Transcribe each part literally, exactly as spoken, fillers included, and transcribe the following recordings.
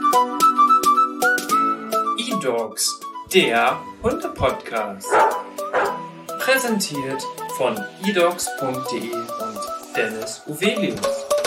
eDogs, der Hunde-Podcast. Präsentiert von edogs punkt de und Dennis Uvelius.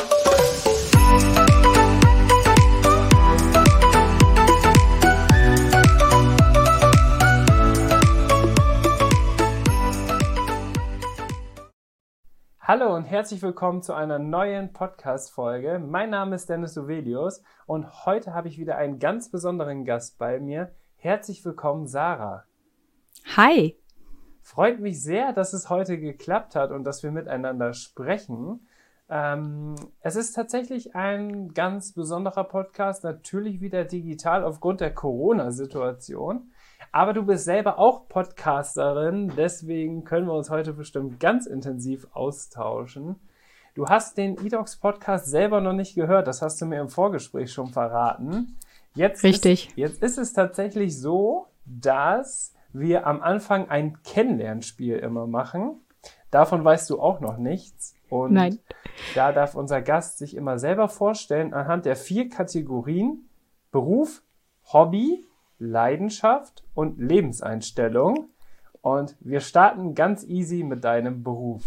Hallo und herzlich willkommen zu einer neuen Podcast-Folge. Mein Name ist Dennis Uvelius und heute habe ich wieder einen ganz besonderen Gast bei mir. Herzlich willkommen, Sarah. Hi. Freut mich sehr, dass es heute geklappt hat und dass wir miteinander sprechen. Ähm, es ist tatsächlich ein ganz besonderer Podcast, natürlich wieder digital aufgrund der Corona-Situation. Aber du bist selber auch Podcasterin, deswegen können wir uns heute bestimmt ganz intensiv austauschen. Du hast den eDogs Podcast selber noch nicht gehört, das hast du mir im Vorgespräch schon verraten. Jetzt Richtig. Ist, jetzt ist es tatsächlich so, dass wir am Anfang ein Kennenlernspiel immer machen. Davon weißt du auch noch nichts. Und Nein. Da darf unser Gast sich immer selber vorstellen anhand der vier Kategorien Beruf, Hobby, Leidenschaft und Lebenseinstellung. Und wir starten ganz easy mit deinem Beruf.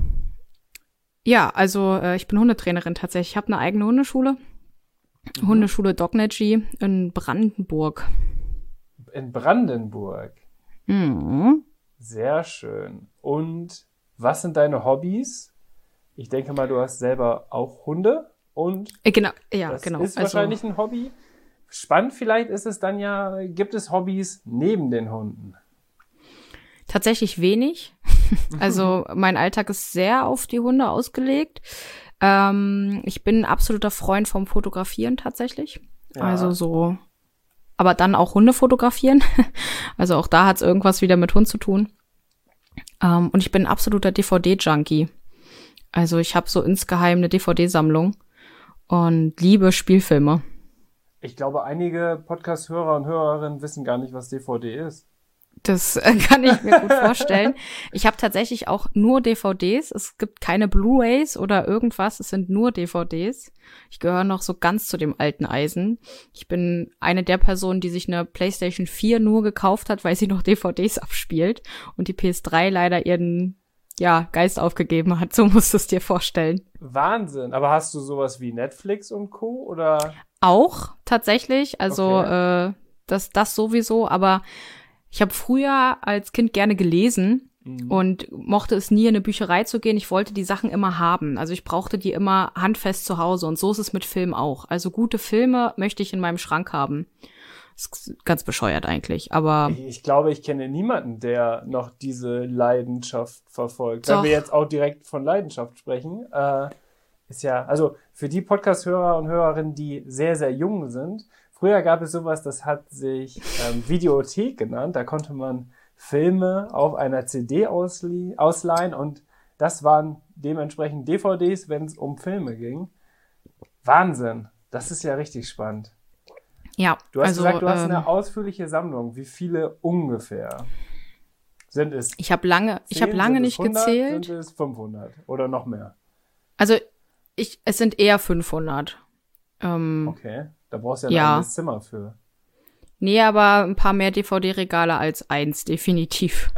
Ja, also äh, ich bin Hundetrainerin tatsächlich. Ich habe eine eigene Hundeschule. Mhm. Hundeschule Dognergy in Brandenburg. In Brandenburg? Mhm. Sehr schön. Und was sind deine Hobbys? Ich denke mal, du hast selber auch Hunde. Und äh, genau, ja, das genau. ist also, wahrscheinlich ein Hobby. Spannend vielleicht ist es dann ja, gibt es Hobbys neben den Hunden? Tatsächlich wenig. Also mein Alltag ist sehr auf die Hunde ausgelegt. Ähm, ich bin ein absoluter Freund vom Fotografieren tatsächlich. Ja. Also so, aber dann auch Hunde fotografieren. Also auch da hat es irgendwas wieder mit Hund zu tun. Ähm, und ich bin ein absoluter D V D-Junkie. Also ich habe so insgeheim eine D V D-Sammlung und liebe Spielfilme. Ich glaube, einige Podcast-Hörer und Hörerinnen wissen gar nicht, was D V D ist. Das äh, kann ich mir gut vorstellen. Ich habe tatsächlich auch nur D V Ds. Es gibt keine Blu-rays oder irgendwas. Es sind nur D V Ds. Ich gehöre noch so ganz zu dem alten Eisen. Ich bin eine der Personen, die sich eine PlayStation vier nur gekauft hat, weil sie noch D V Ds abspielt und die P S drei leider ihren ja, Geist aufgegeben hat. So musst du es dir vorstellen. Wahnsinn. Aber hast du sowas wie Netflix und Co. oder? Auch tatsächlich, also okay. äh, das, das sowieso, aber ich habe früher als Kind gerne gelesen mhm. und mochte es nie in eine Bücherei zu gehen. Ich wollte die Sachen immer haben, also ich brauchte die immer handfest zu Hause und so ist es mit Film auch. Also gute Filme möchte ich in meinem Schrank haben. Das ist ganz bescheuert eigentlich, aber Ich, ich glaube, ich kenne niemanden, der noch diese Leidenschaft verfolgt. Doch. Wenn wir jetzt auch direkt von Leidenschaft sprechen, äh, ist ja, also für die Podcast-Hörer und Hörerinnen, die sehr, sehr jung sind, früher gab es sowas, das hat sich ähm, Videothek genannt, da konnte man Filme auf einer C D auslie- ausleihen und das waren dementsprechend D V Ds, wenn es um Filme ging. Wahnsinn, das ist ja richtig spannend. ja. Du hast also, gesagt, du hast ähm, eine ausführliche Sammlung. Wie viele ungefähr sind es? ich habe lange, ich habe zehn? lange Sind nicht es hundert? gezählt. Sind es fünfhundert oder noch mehr? Also ich, es sind eher fünfhundert. Ähm, Okay, da brauchst du ja ein Ja. eigenes Zimmer für. Nee, aber ein paar mehr D V D-Regale als eins, definitiv.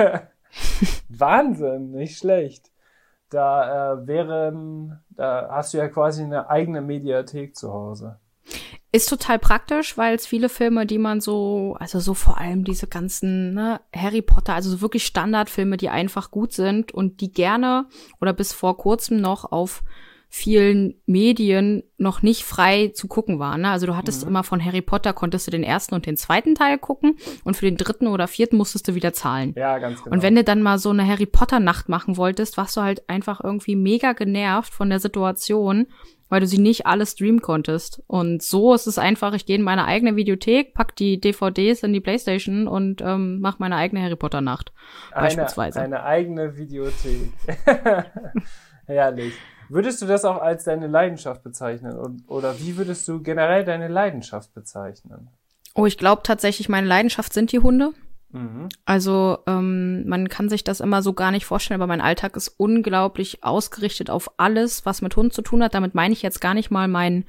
Wahnsinn, nicht schlecht. Da äh, wären, da hast du ja quasi eine eigene Mediathek zu Hause. Ist total praktisch, weil es viele Filme, die man so, also so vor allem diese ganzen, ne, Harry Potter, also so wirklich Standardfilme, die einfach gut sind und die gerne oder bis vor kurzem noch auf vielen Medien noch nicht frei zu gucken waren. Ne? Also du hattest Mhm. immer von Harry Potter, konntest du den ersten und den zweiten Teil gucken und für den dritten oder vierten musstest du wieder zahlen. Ja, ganz genau. Und wenn du dann mal so eine Harry Potter Nacht machen wolltest, warst du halt einfach irgendwie mega genervt von der Situation, weil du sie nicht alle streamen konntest. Und so ist es einfach, ich gehe in meine eigene Videothek, pack die D V Ds in die Playstation und ähm, mach meine eigene Harry Potter Nacht. Beispielsweise. Eine, eine eigene Videothek. Herrlich. Würdest du das auch als deine Leidenschaft bezeichnen? Und, oder wie würdest du generell deine Leidenschaft bezeichnen? Oh, ich glaube tatsächlich, meine Leidenschaft sind die Hunde. Mhm. Also ähm, man kann sich das immer so gar nicht vorstellen, aber mein Alltag ist unglaublich ausgerichtet auf alles, was mit Hunden zu tun hat. Damit meine ich jetzt gar nicht mal mein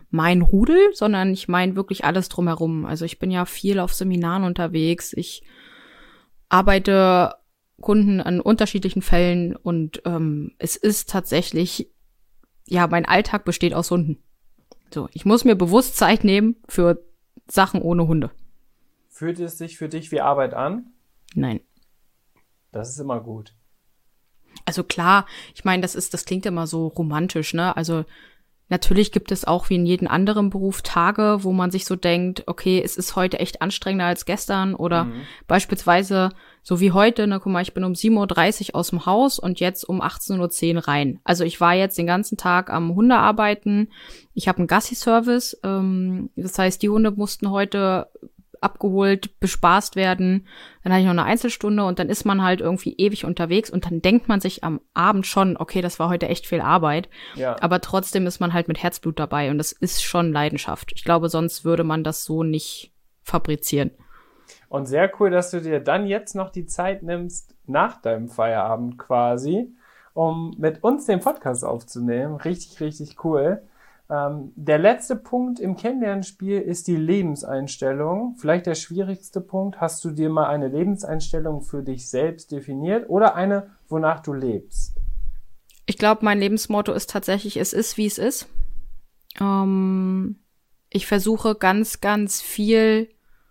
mein Rudel, sondern ich meine wirklich alles drumherum. Also ich bin ja viel auf Seminaren unterwegs. Ich arbeite Kunden an unterschiedlichen Fällen und ähm, es ist tatsächlich, ja, mein Alltag besteht aus Hunden. So, ich muss mir bewusst Zeit nehmen für Sachen ohne Hunde. Fühlt es sich für dich wie Arbeit an? Nein. Das ist immer gut. Also klar, ich meine, das ist, das klingt immer so romantisch, ne? Also natürlich gibt es auch wie in jedem anderen Beruf Tage, wo man sich so denkt, okay, es ist heute echt anstrengender als gestern oder mhm. beispielsweise so wie heute, ne, guck mal, ich bin um sieben Uhr dreißig aus dem Haus und jetzt um achtzehn Uhr zehn rein. Also ich war jetzt den ganzen Tag am Hundearbeiten. Ich habe einen Gassi-Service, ähm, das heißt, die Hunde mussten heute abgeholt, bespaßt werden. Dann hatte ich noch eine Einzelstunde und dann ist man halt irgendwie ewig unterwegs und dann denkt man sich am Abend schon, okay, das war heute echt viel Arbeit. Ja. Aber trotzdem ist man halt mit Herzblut dabei und das ist schon Leidenschaft. Ich glaube, sonst würde man das so nicht fabrizieren. Und sehr cool, dass du dir dann jetzt noch die Zeit nimmst, nach deinem Feierabend quasi, um mit uns den Podcast aufzunehmen. Richtig, richtig cool. Ähm, der letzte Punkt im Kennenlernspiel ist die Lebenseinstellung. Vielleicht der schwierigste Punkt. Hast du dir mal eine Lebenseinstellung für dich selbst definiert oder eine, wonach du lebst? Ich glaube, mein Lebensmotto ist tatsächlich, es ist, wie es ist. Ähm, ich versuche ganz, ganz viel,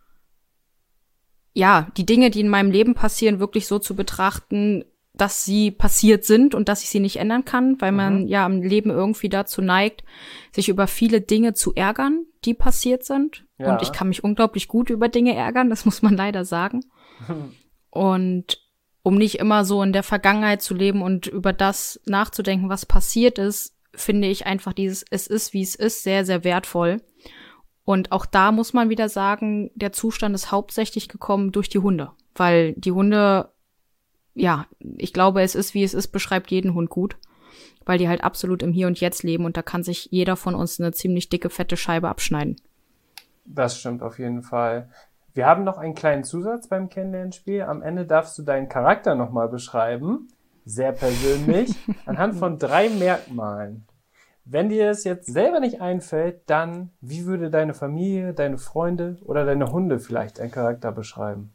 ja, die Dinge, die in meinem Leben passieren, wirklich so zu betrachten, dass sie passiert sind und dass ich sie nicht ändern kann, weil man mhm. ja im Leben irgendwie dazu neigt, sich über viele Dinge zu ärgern, die passiert sind. Ja. Und ich kann mich unglaublich gut über Dinge ärgern, das muss man leider sagen. Und um nicht immer so in der Vergangenheit zu leben und über das nachzudenken, was passiert ist, finde ich einfach dieses Es ist, wie es ist, sehr, sehr wertvoll. Und auch da muss man wieder sagen, der Zustand ist hauptsächlich gekommen durch die Hunde, weil die Hunde, ja, ich glaube, es ist, wie es ist, beschreibt jeden Hund gut, weil die halt absolut im Hier und Jetzt leben und da kann sich jeder von uns eine ziemlich dicke, fette Scheibe abschneiden. Das stimmt auf jeden Fall. Wir haben noch einen kleinen Zusatz beim Kennenlernspiel. Am Ende darfst du deinen Charakter nochmal beschreiben, sehr persönlich, anhand von drei Merkmalen. Wenn dir es jetzt selber nicht einfällt, dann wie würde deine Familie, deine Freunde oder deine Hunde vielleicht deinen Charakter beschreiben?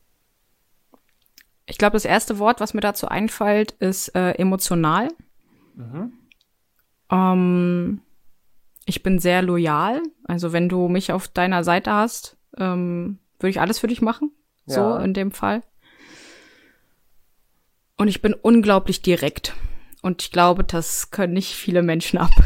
Ich glaube, das erste Wort, was mir dazu einfällt, ist äh, emotional. Mhm. Ähm, ich bin sehr loyal. Also wenn du mich auf deiner Seite hast, ähm, würde ich alles für dich machen. Ja. So in dem Fall. Und ich bin unglaublich direkt. Und ich glaube, das können nicht viele Menschen ab.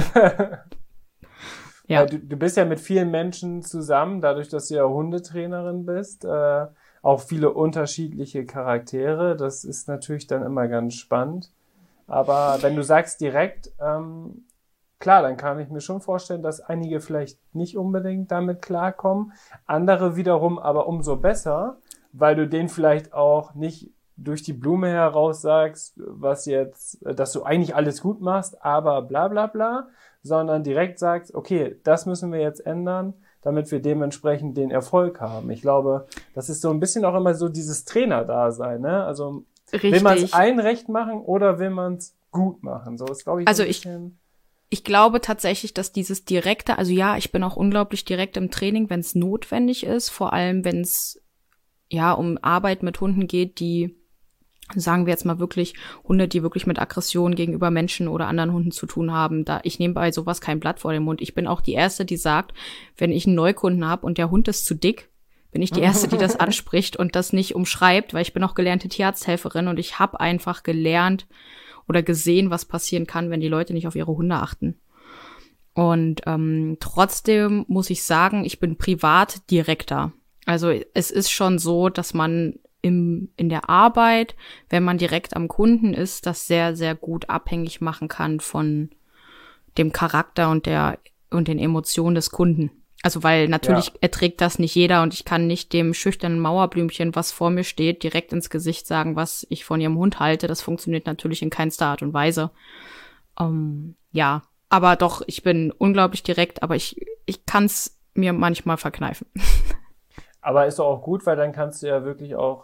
Ja. Du, du bist ja mit vielen Menschen zusammen, dadurch, dass du ja Hundetrainerin bist. Äh, auch viele unterschiedliche Charaktere. Das ist natürlich dann immer ganz spannend. Aber wenn du sagst direkt, ähm, klar, dann kann ich mir schon vorstellen, dass einige vielleicht nicht unbedingt damit klarkommen. Andere wiederum aber umso besser, weil du denen vielleicht auch nicht durch die Blume heraus sagst, was jetzt, dass du eigentlich alles gut machst, aber bla bla bla, sondern direkt sagst, okay, das müssen wir jetzt ändern, damit wir dementsprechend den Erfolg haben. Ich glaube, das ist so ein bisschen auch immer so dieses Trainer-Dasein, ne? Also Richtig. Will man es allen recht machen oder will man es gut machen? So ist, glaube ich, also ein ich, bisschen ich glaube tatsächlich, dass dieses Direkte, also ja, ich bin auch unglaublich direkt im Training, wenn es notwendig ist, vor allem wenn es ja um Arbeit mit Hunden geht, die, sagen wir jetzt mal wirklich, Hunde, die wirklich mit Aggression gegenüber Menschen oder anderen Hunden zu tun haben. Da ich nehme bei sowas kein Blatt vor den Mund. Ich bin auch die Erste, die sagt, wenn ich einen Neukunden habe und der Hund ist zu dick, bin ich die Erste, die das anspricht und das nicht umschreibt, weil ich bin auch gelernte Tierarzthelferin und ich habe einfach gelernt oder gesehen, was passieren kann, wenn die Leute nicht auf ihre Hunde achten. Und ähm, trotzdem muss ich sagen, ich bin privat direkter. Also es ist schon so, dass man im in der Arbeit, wenn man direkt am Kunden ist, das sehr, sehr gut abhängig machen kann von dem Charakter und der und den Emotionen des Kunden. Also weil natürlich ja. erträgt das nicht jeder und ich kann nicht dem schüchternen Mauerblümchen, was vor mir steht, direkt ins Gesicht sagen, was ich von ihrem Hund halte. Das funktioniert natürlich in keinster Art und Weise. Um, ja, aber doch, ich bin unglaublich direkt, aber ich, ich kann es mir manchmal verkneifen. Aber ist doch auch gut, weil dann kannst du ja wirklich auch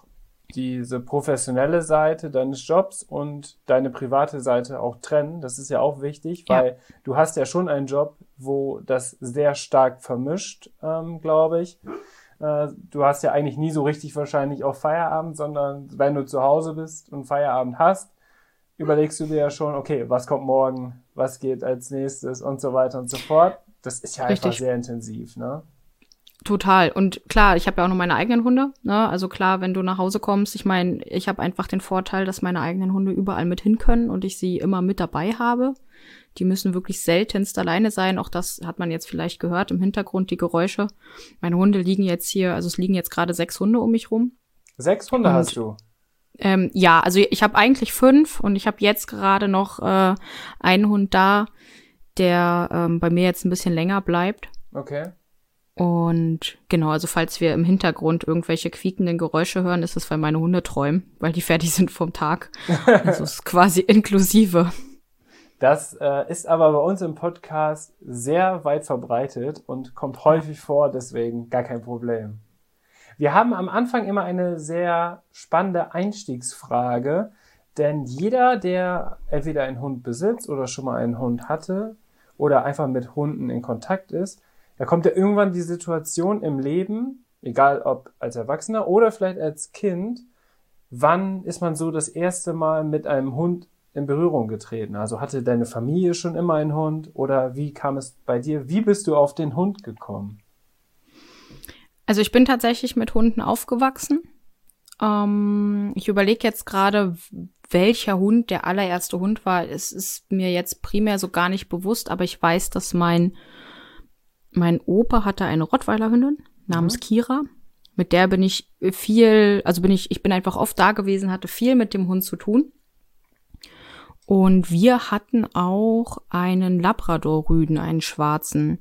diese professionelle Seite deines Jobs und deine private Seite auch trennen. Das ist ja auch wichtig, weil ja. du hast ja schon einen Job, wo das sehr stark vermischt, ähm, glaube ich. Äh, du hast ja eigentlich nie so richtig wahrscheinlich auch Feierabend, sondern wenn du zu Hause bist und Feierabend hast, überlegst du dir ja schon, okay, was kommt morgen, was geht als nächstes und so weiter und so fort. Das ist ja richtig. Einfach sehr intensiv, ne? Total. Und klar, ich habe ja auch noch meine eigenen Hunde, ne? Also klar, wenn du nach Hause kommst, ich meine, ich habe einfach den Vorteil, dass meine eigenen Hunde überall mit hin können und ich sie immer mit dabei habe. Die müssen wirklich seltenst alleine sein. Auch das hat man jetzt vielleicht gehört im Hintergrund, die Geräusche. Meine Hunde liegen jetzt hier, also es liegen jetzt gerade sechs Hunde um mich rum. Sechs Hunde und, hast du? Ähm, ja, also ich habe eigentlich fünf und ich habe jetzt gerade noch äh, einen Hund da, der ähm, bei mir jetzt ein bisschen länger bleibt. Okay. Und genau, also falls wir im Hintergrund irgendwelche quiekenden Geräusche hören, ist es, weil meine Hunde träumen, weil die fertig sind vom Tag. Also es ist quasi inklusive. Das äh, ist aber bei uns im Podcast sehr weit verbreitet und kommt häufig vor, deswegen gar kein Problem. Wir haben am Anfang immer eine sehr spannende Einstiegsfrage, denn jeder, der entweder einen Hund besitzt oder schon mal einen Hund hatte oder einfach mit Hunden in Kontakt ist, da kommt ja irgendwann die Situation im Leben, egal ob als Erwachsener oder vielleicht als Kind, wann ist man so das erste Mal mit einem Hund in Berührung getreten? Also hatte deine Familie schon immer einen Hund oder wie kam es bei dir? Wie bist du auf den Hund gekommen? Also ich bin tatsächlich mit Hunden aufgewachsen. Ähm, ich überlege jetzt gerade, welcher Hund der allererste Hund war. Es ist mir jetzt primär so gar nicht bewusst, aber ich weiß, dass mein Mein Opa hatte eine Rottweiler-Hündin namens mhm. Kira. Mit der bin ich viel, also bin ich, ich bin einfach oft da gewesen, hatte viel mit dem Hund zu tun. Und wir hatten auch einen Labrador-Rüden, einen schwarzen.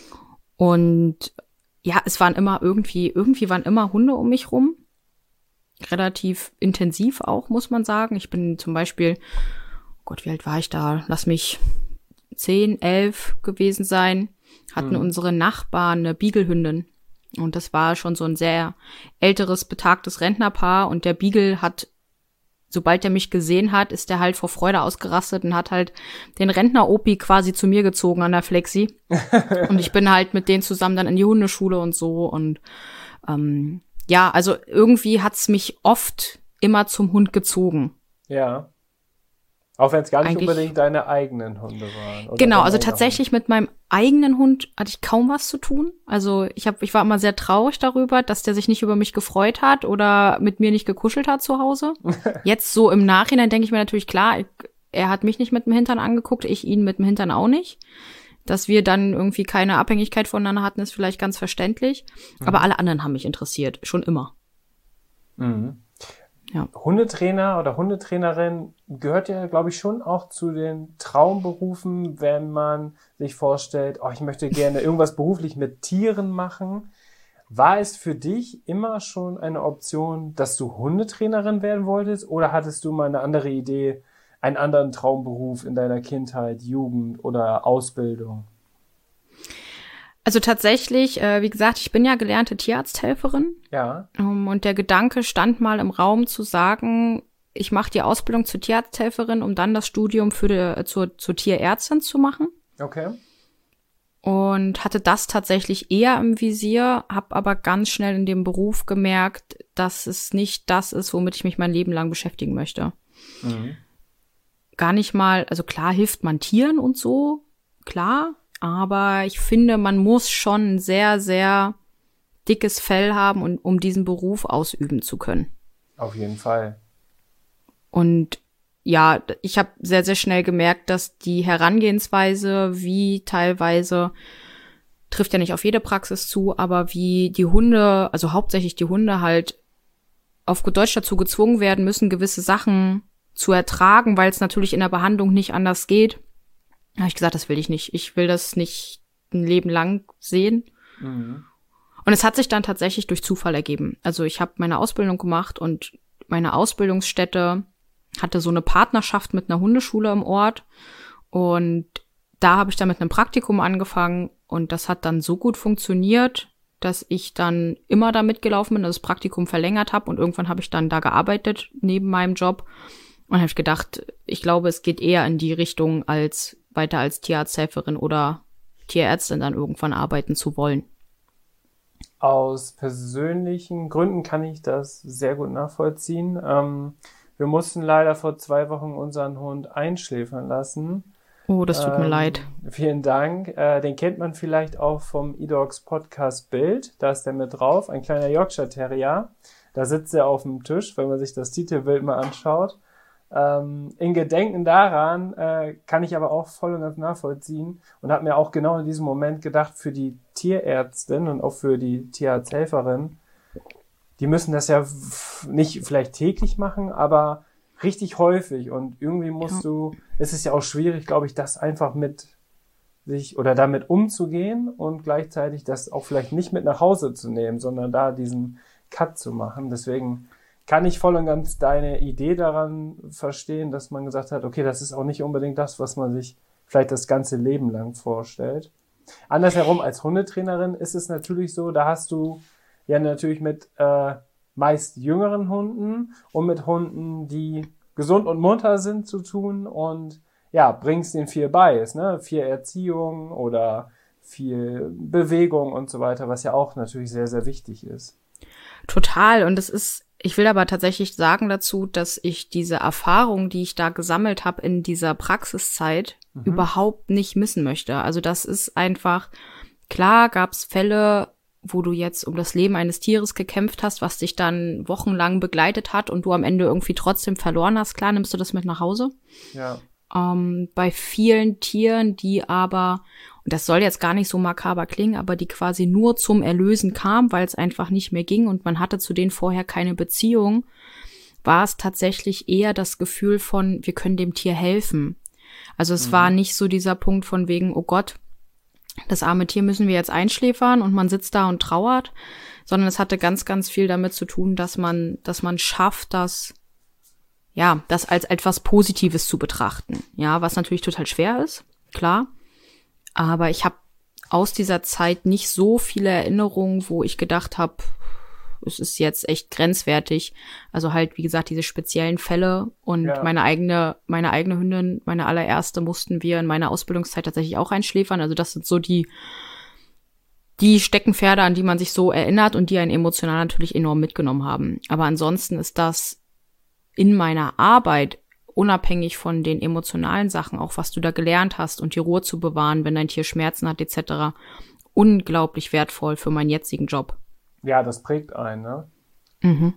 Und ja, es waren immer irgendwie, irgendwie waren immer Hunde um mich rum. Relativ intensiv auch, muss man sagen. Ich bin zum Beispiel, oh Gott, wie alt war ich da? Lass mich zehn, elf gewesen sein. Hatten mhm. unsere Nachbarn eine Beagle-Hündin. Und das war schon so ein sehr älteres, betagtes Rentnerpaar. Und der Beagle hat, sobald er mich gesehen hat, ist der halt vor Freude ausgerastet und hat halt den Rentner-Opi quasi zu mir gezogen an der Flexi. Und ich bin halt mit denen zusammen dann in die Hundeschule und so. Und ähm, ja, also irgendwie hat's mich oft immer zum Hund gezogen. Ja. Auch wenn es gar nicht Eigentlich, unbedingt deine eigenen Hunde waren. Oder genau, also tatsächlich Hund. Mit meinem eigenen Hund hatte ich kaum was zu tun. Also ich hab, ich war immer sehr traurig darüber, dass der sich nicht über mich gefreut hat oder mit mir nicht gekuschelt hat zu Hause. Jetzt so im Nachhinein denke ich mir natürlich, klar, er hat mich nicht mit dem Hintern angeguckt, ich ihn mit dem Hintern auch nicht. Dass wir dann irgendwie keine Abhängigkeit voneinander hatten, ist vielleicht ganz verständlich. Mhm. Aber alle anderen haben mich interessiert, schon immer. Mhm. Ja. Hundetrainer oder Hundetrainerin gehört ja, glaube ich, schon auch zu den Traumberufen, wenn man sich vorstellt, oh, ich möchte gerne irgendwas beruflich mit Tieren machen. War es für dich immer schon eine Option, dass du Hundetrainerin werden wolltest oder hattest du mal eine andere Idee, einen anderen Traumberuf in deiner Kindheit, Jugend oder Ausbildung? Also tatsächlich, äh, wie gesagt, ich bin ja gelernte Tierarzthelferin. Ja. Um, und der Gedanke stand mal im Raum zu sagen, ich mache die Ausbildung zur Tierarzthelferin, um dann das Studium für die, äh, zur, zur Tierärztin zu machen. Okay. Und hatte das tatsächlich eher im Visier, habe aber ganz schnell in dem Beruf gemerkt, dass es nicht das ist, womit ich mich mein Leben lang beschäftigen möchte. Mhm. Gar nicht mal, also klar hilft man Tieren und so, klar. Aber ich finde, man muss schon ein sehr, sehr dickes Fell haben, um, um diesen Beruf ausüben zu können. Auf jeden Fall. Und ja, ich habe sehr, sehr schnell gemerkt, dass die Herangehensweise, wie teilweise, trifft ja nicht auf jede Praxis zu, aber wie die Hunde, also hauptsächlich die Hunde halt auf gut Deutsch dazu gezwungen werden müssen, gewisse Sachen zu ertragen, weil es natürlich in der Behandlung nicht anders geht. Da habe ich gesagt, das will ich nicht. Ich will das nicht ein Leben lang sehen. Mhm. Und es hat sich dann tatsächlich durch Zufall ergeben. Also ich habe meine Ausbildung gemacht und meine Ausbildungsstätte hatte so eine Partnerschaft mit einer Hundeschule im Ort. Und da habe ich dann mit einem Praktikum angefangen und das hat dann so gut funktioniert, dass ich dann immer da mitgelaufen bin, das Praktikum verlängert habe und irgendwann habe ich dann da gearbeitet neben meinem Job und habe gedacht, ich glaube, es geht eher in die Richtung, als weiter als Tierarzthelferin oder Tierärztin dann irgendwann arbeiten zu wollen. Aus persönlichen Gründen kann ich das sehr gut nachvollziehen. Ähm, wir mussten leider vor zwei Wochen unseren Hund einschläfern lassen. Oh, das tut ähm, mir leid. Vielen Dank. Äh, den kennt man vielleicht auch vom eDogs Podcast Bild. Da ist der mit drauf, ein kleiner Yorkshire Terrier. Da sitzt er auf dem Tisch, wenn man sich das Titelbild mal anschaut. Ähm, in Gedenken daran äh, kann ich aber auch voll und ganz nachvollziehen und habe mir auch genau in diesem Moment gedacht, für die Tierärztin und auch für die Tierarzthelferin, die müssen das ja f- nicht vielleicht täglich machen, aber richtig häufig und irgendwie musst ja. du, es ist ja auch schwierig, glaube ich, das einfach mit sich oder damit umzugehen und gleichzeitig das auch vielleicht nicht mit nach Hause zu nehmen, sondern da diesen Cut zu machen. Deswegen kann ich voll und ganz deine Idee daran verstehen, dass man gesagt hat, okay, das ist auch nicht unbedingt das, was man sich vielleicht das ganze Leben lang vorstellt. Andersherum, als Hundetrainerin ist es natürlich so, da hast du ja natürlich mit äh, meist jüngeren Hunden und mit Hunden, die gesund und munter sind, zu tun und ja, bringst denen viel bei, ist, ne? Viel Erziehung oder viel Bewegung und so weiter, was ja auch natürlich sehr, sehr wichtig ist. Total. Und es ist, ich will aber tatsächlich sagen dazu, dass ich diese Erfahrung, die ich da gesammelt habe in dieser Praxiszeit, mhm. überhaupt nicht missen möchte. Also das ist einfach, klar gab es Fälle, wo du jetzt um das Leben eines Tieres gekämpft hast, was dich dann wochenlang begleitet hat und du am Ende irgendwie trotzdem verloren hast. Klar, nimmst du das mit nach Hause. Ja. Ähm, bei vielen Tieren, die aber, und das soll jetzt gar nicht so makaber klingen, aber die quasi nur zum Erlösen kamen, weil es einfach nicht mehr ging und man hatte zu denen vorher keine Beziehung, war es tatsächlich eher das Gefühl von, wir können dem Tier helfen. Also es mhm. war nicht so dieser Punkt von wegen, oh Gott, das arme Tier müssen wir jetzt einschläfern und man sitzt da und trauert, sondern es hatte ganz, ganz viel damit zu tun, dass man, dass man schafft, das, ja, das als etwas Positives zu betrachten. Ja, was natürlich total schwer ist, klar. Aber ich habe aus dieser Zeit nicht so viele Erinnerungen, wo ich gedacht habe, es ist jetzt echt grenzwertig. Also halt, wie gesagt, diese speziellen Fälle und ja. meine eigene, meine eigene Hündin, meine allererste, mussten wir in meiner Ausbildungszeit tatsächlich auch einschläfern. Also das sind so die, die Steckenpferde, an die man sich so erinnert und die einen emotional natürlich enorm mitgenommen haben. Aber ansonsten ist das in meiner Arbeit, unabhängig von den emotionalen Sachen, auch was du da gelernt hast und die Ruhe zu bewahren, wenn dein Tier Schmerzen hat et cetera, unglaublich wertvoll für meinen jetzigen Job. Ja, das prägt einen, ne? Mhm.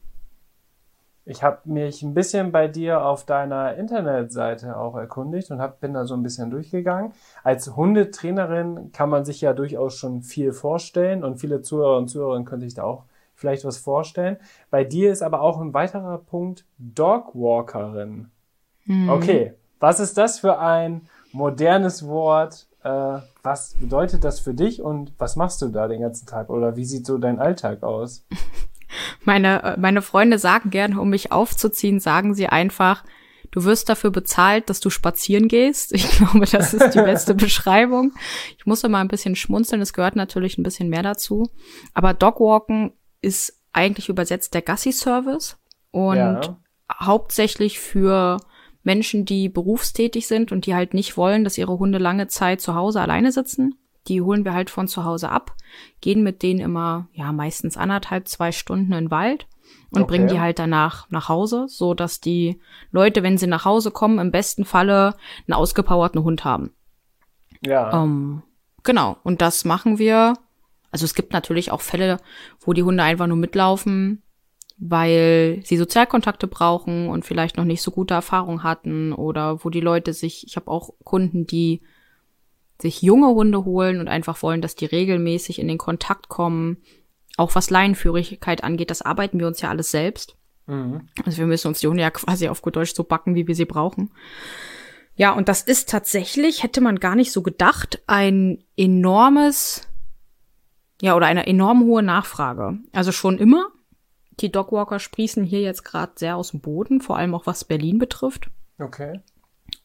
Ich habe mich ein bisschen bei dir auf deiner Internetseite auch erkundigt und hab, bin da so ein bisschen durchgegangen. Als Hundetrainerin kann man sich ja durchaus schon viel vorstellen und viele Zuhörer und Zuhörerinnen können sich da auch vielleicht was vorstellen. Bei dir ist aber auch ein weiterer Punkt Dogwalkerin. Mhm. Okay, was ist das für ein modernes Wort? Äh, was bedeutet das für dich und was machst du da den ganzen Tag? Oder wie sieht so dein Alltag aus? Meine, meine Freunde sagen gerne, um mich aufzuziehen, sagen sie einfach, du wirst dafür bezahlt, dass du spazieren gehst. Ich glaube, das ist die beste Beschreibung. Ich muss immer ein bisschen schmunzeln, es gehört natürlich ein bisschen mehr dazu. Aber Dogwalken ist eigentlich übersetzt der Gassi-Service und ja. hauptsächlich für Menschen, die berufstätig sind und die halt nicht wollen, dass ihre Hunde lange Zeit zu Hause alleine sitzen. Die holen wir halt von zu Hause ab, gehen mit denen immer, ja, meistens anderthalb, zwei Stunden in den Wald und okay. bringen die halt danach nach Hause, so dass die Leute, wenn sie nach Hause kommen, im besten Falle einen ausgepowerten Hund haben. Ja. Ähm, genau. Und das machen wir. Also es gibt natürlich auch Fälle, wo die Hunde einfach nur mitlaufen, weil sie Sozialkontakte brauchen und vielleicht noch nicht so gute Erfahrungen hatten oder wo die Leute sich, ich habe auch Kunden, die sich junge Hunde holen und einfach wollen, dass die regelmäßig in den Kontakt kommen. Auch was Leinenführigkeit angeht, das arbeiten wir uns ja alles selbst. Mhm. Also wir müssen uns die Hunde ja quasi auf gut Deutsch so backen, wie wir sie brauchen. Ja, und das ist tatsächlich, hätte man gar nicht so gedacht, ein enormes, ja, oder eine enorm hohe Nachfrage. Also schon immer. Die Dogwalker sprießen hier jetzt gerade sehr aus dem Boden, vor allem auch was Berlin betrifft. Okay.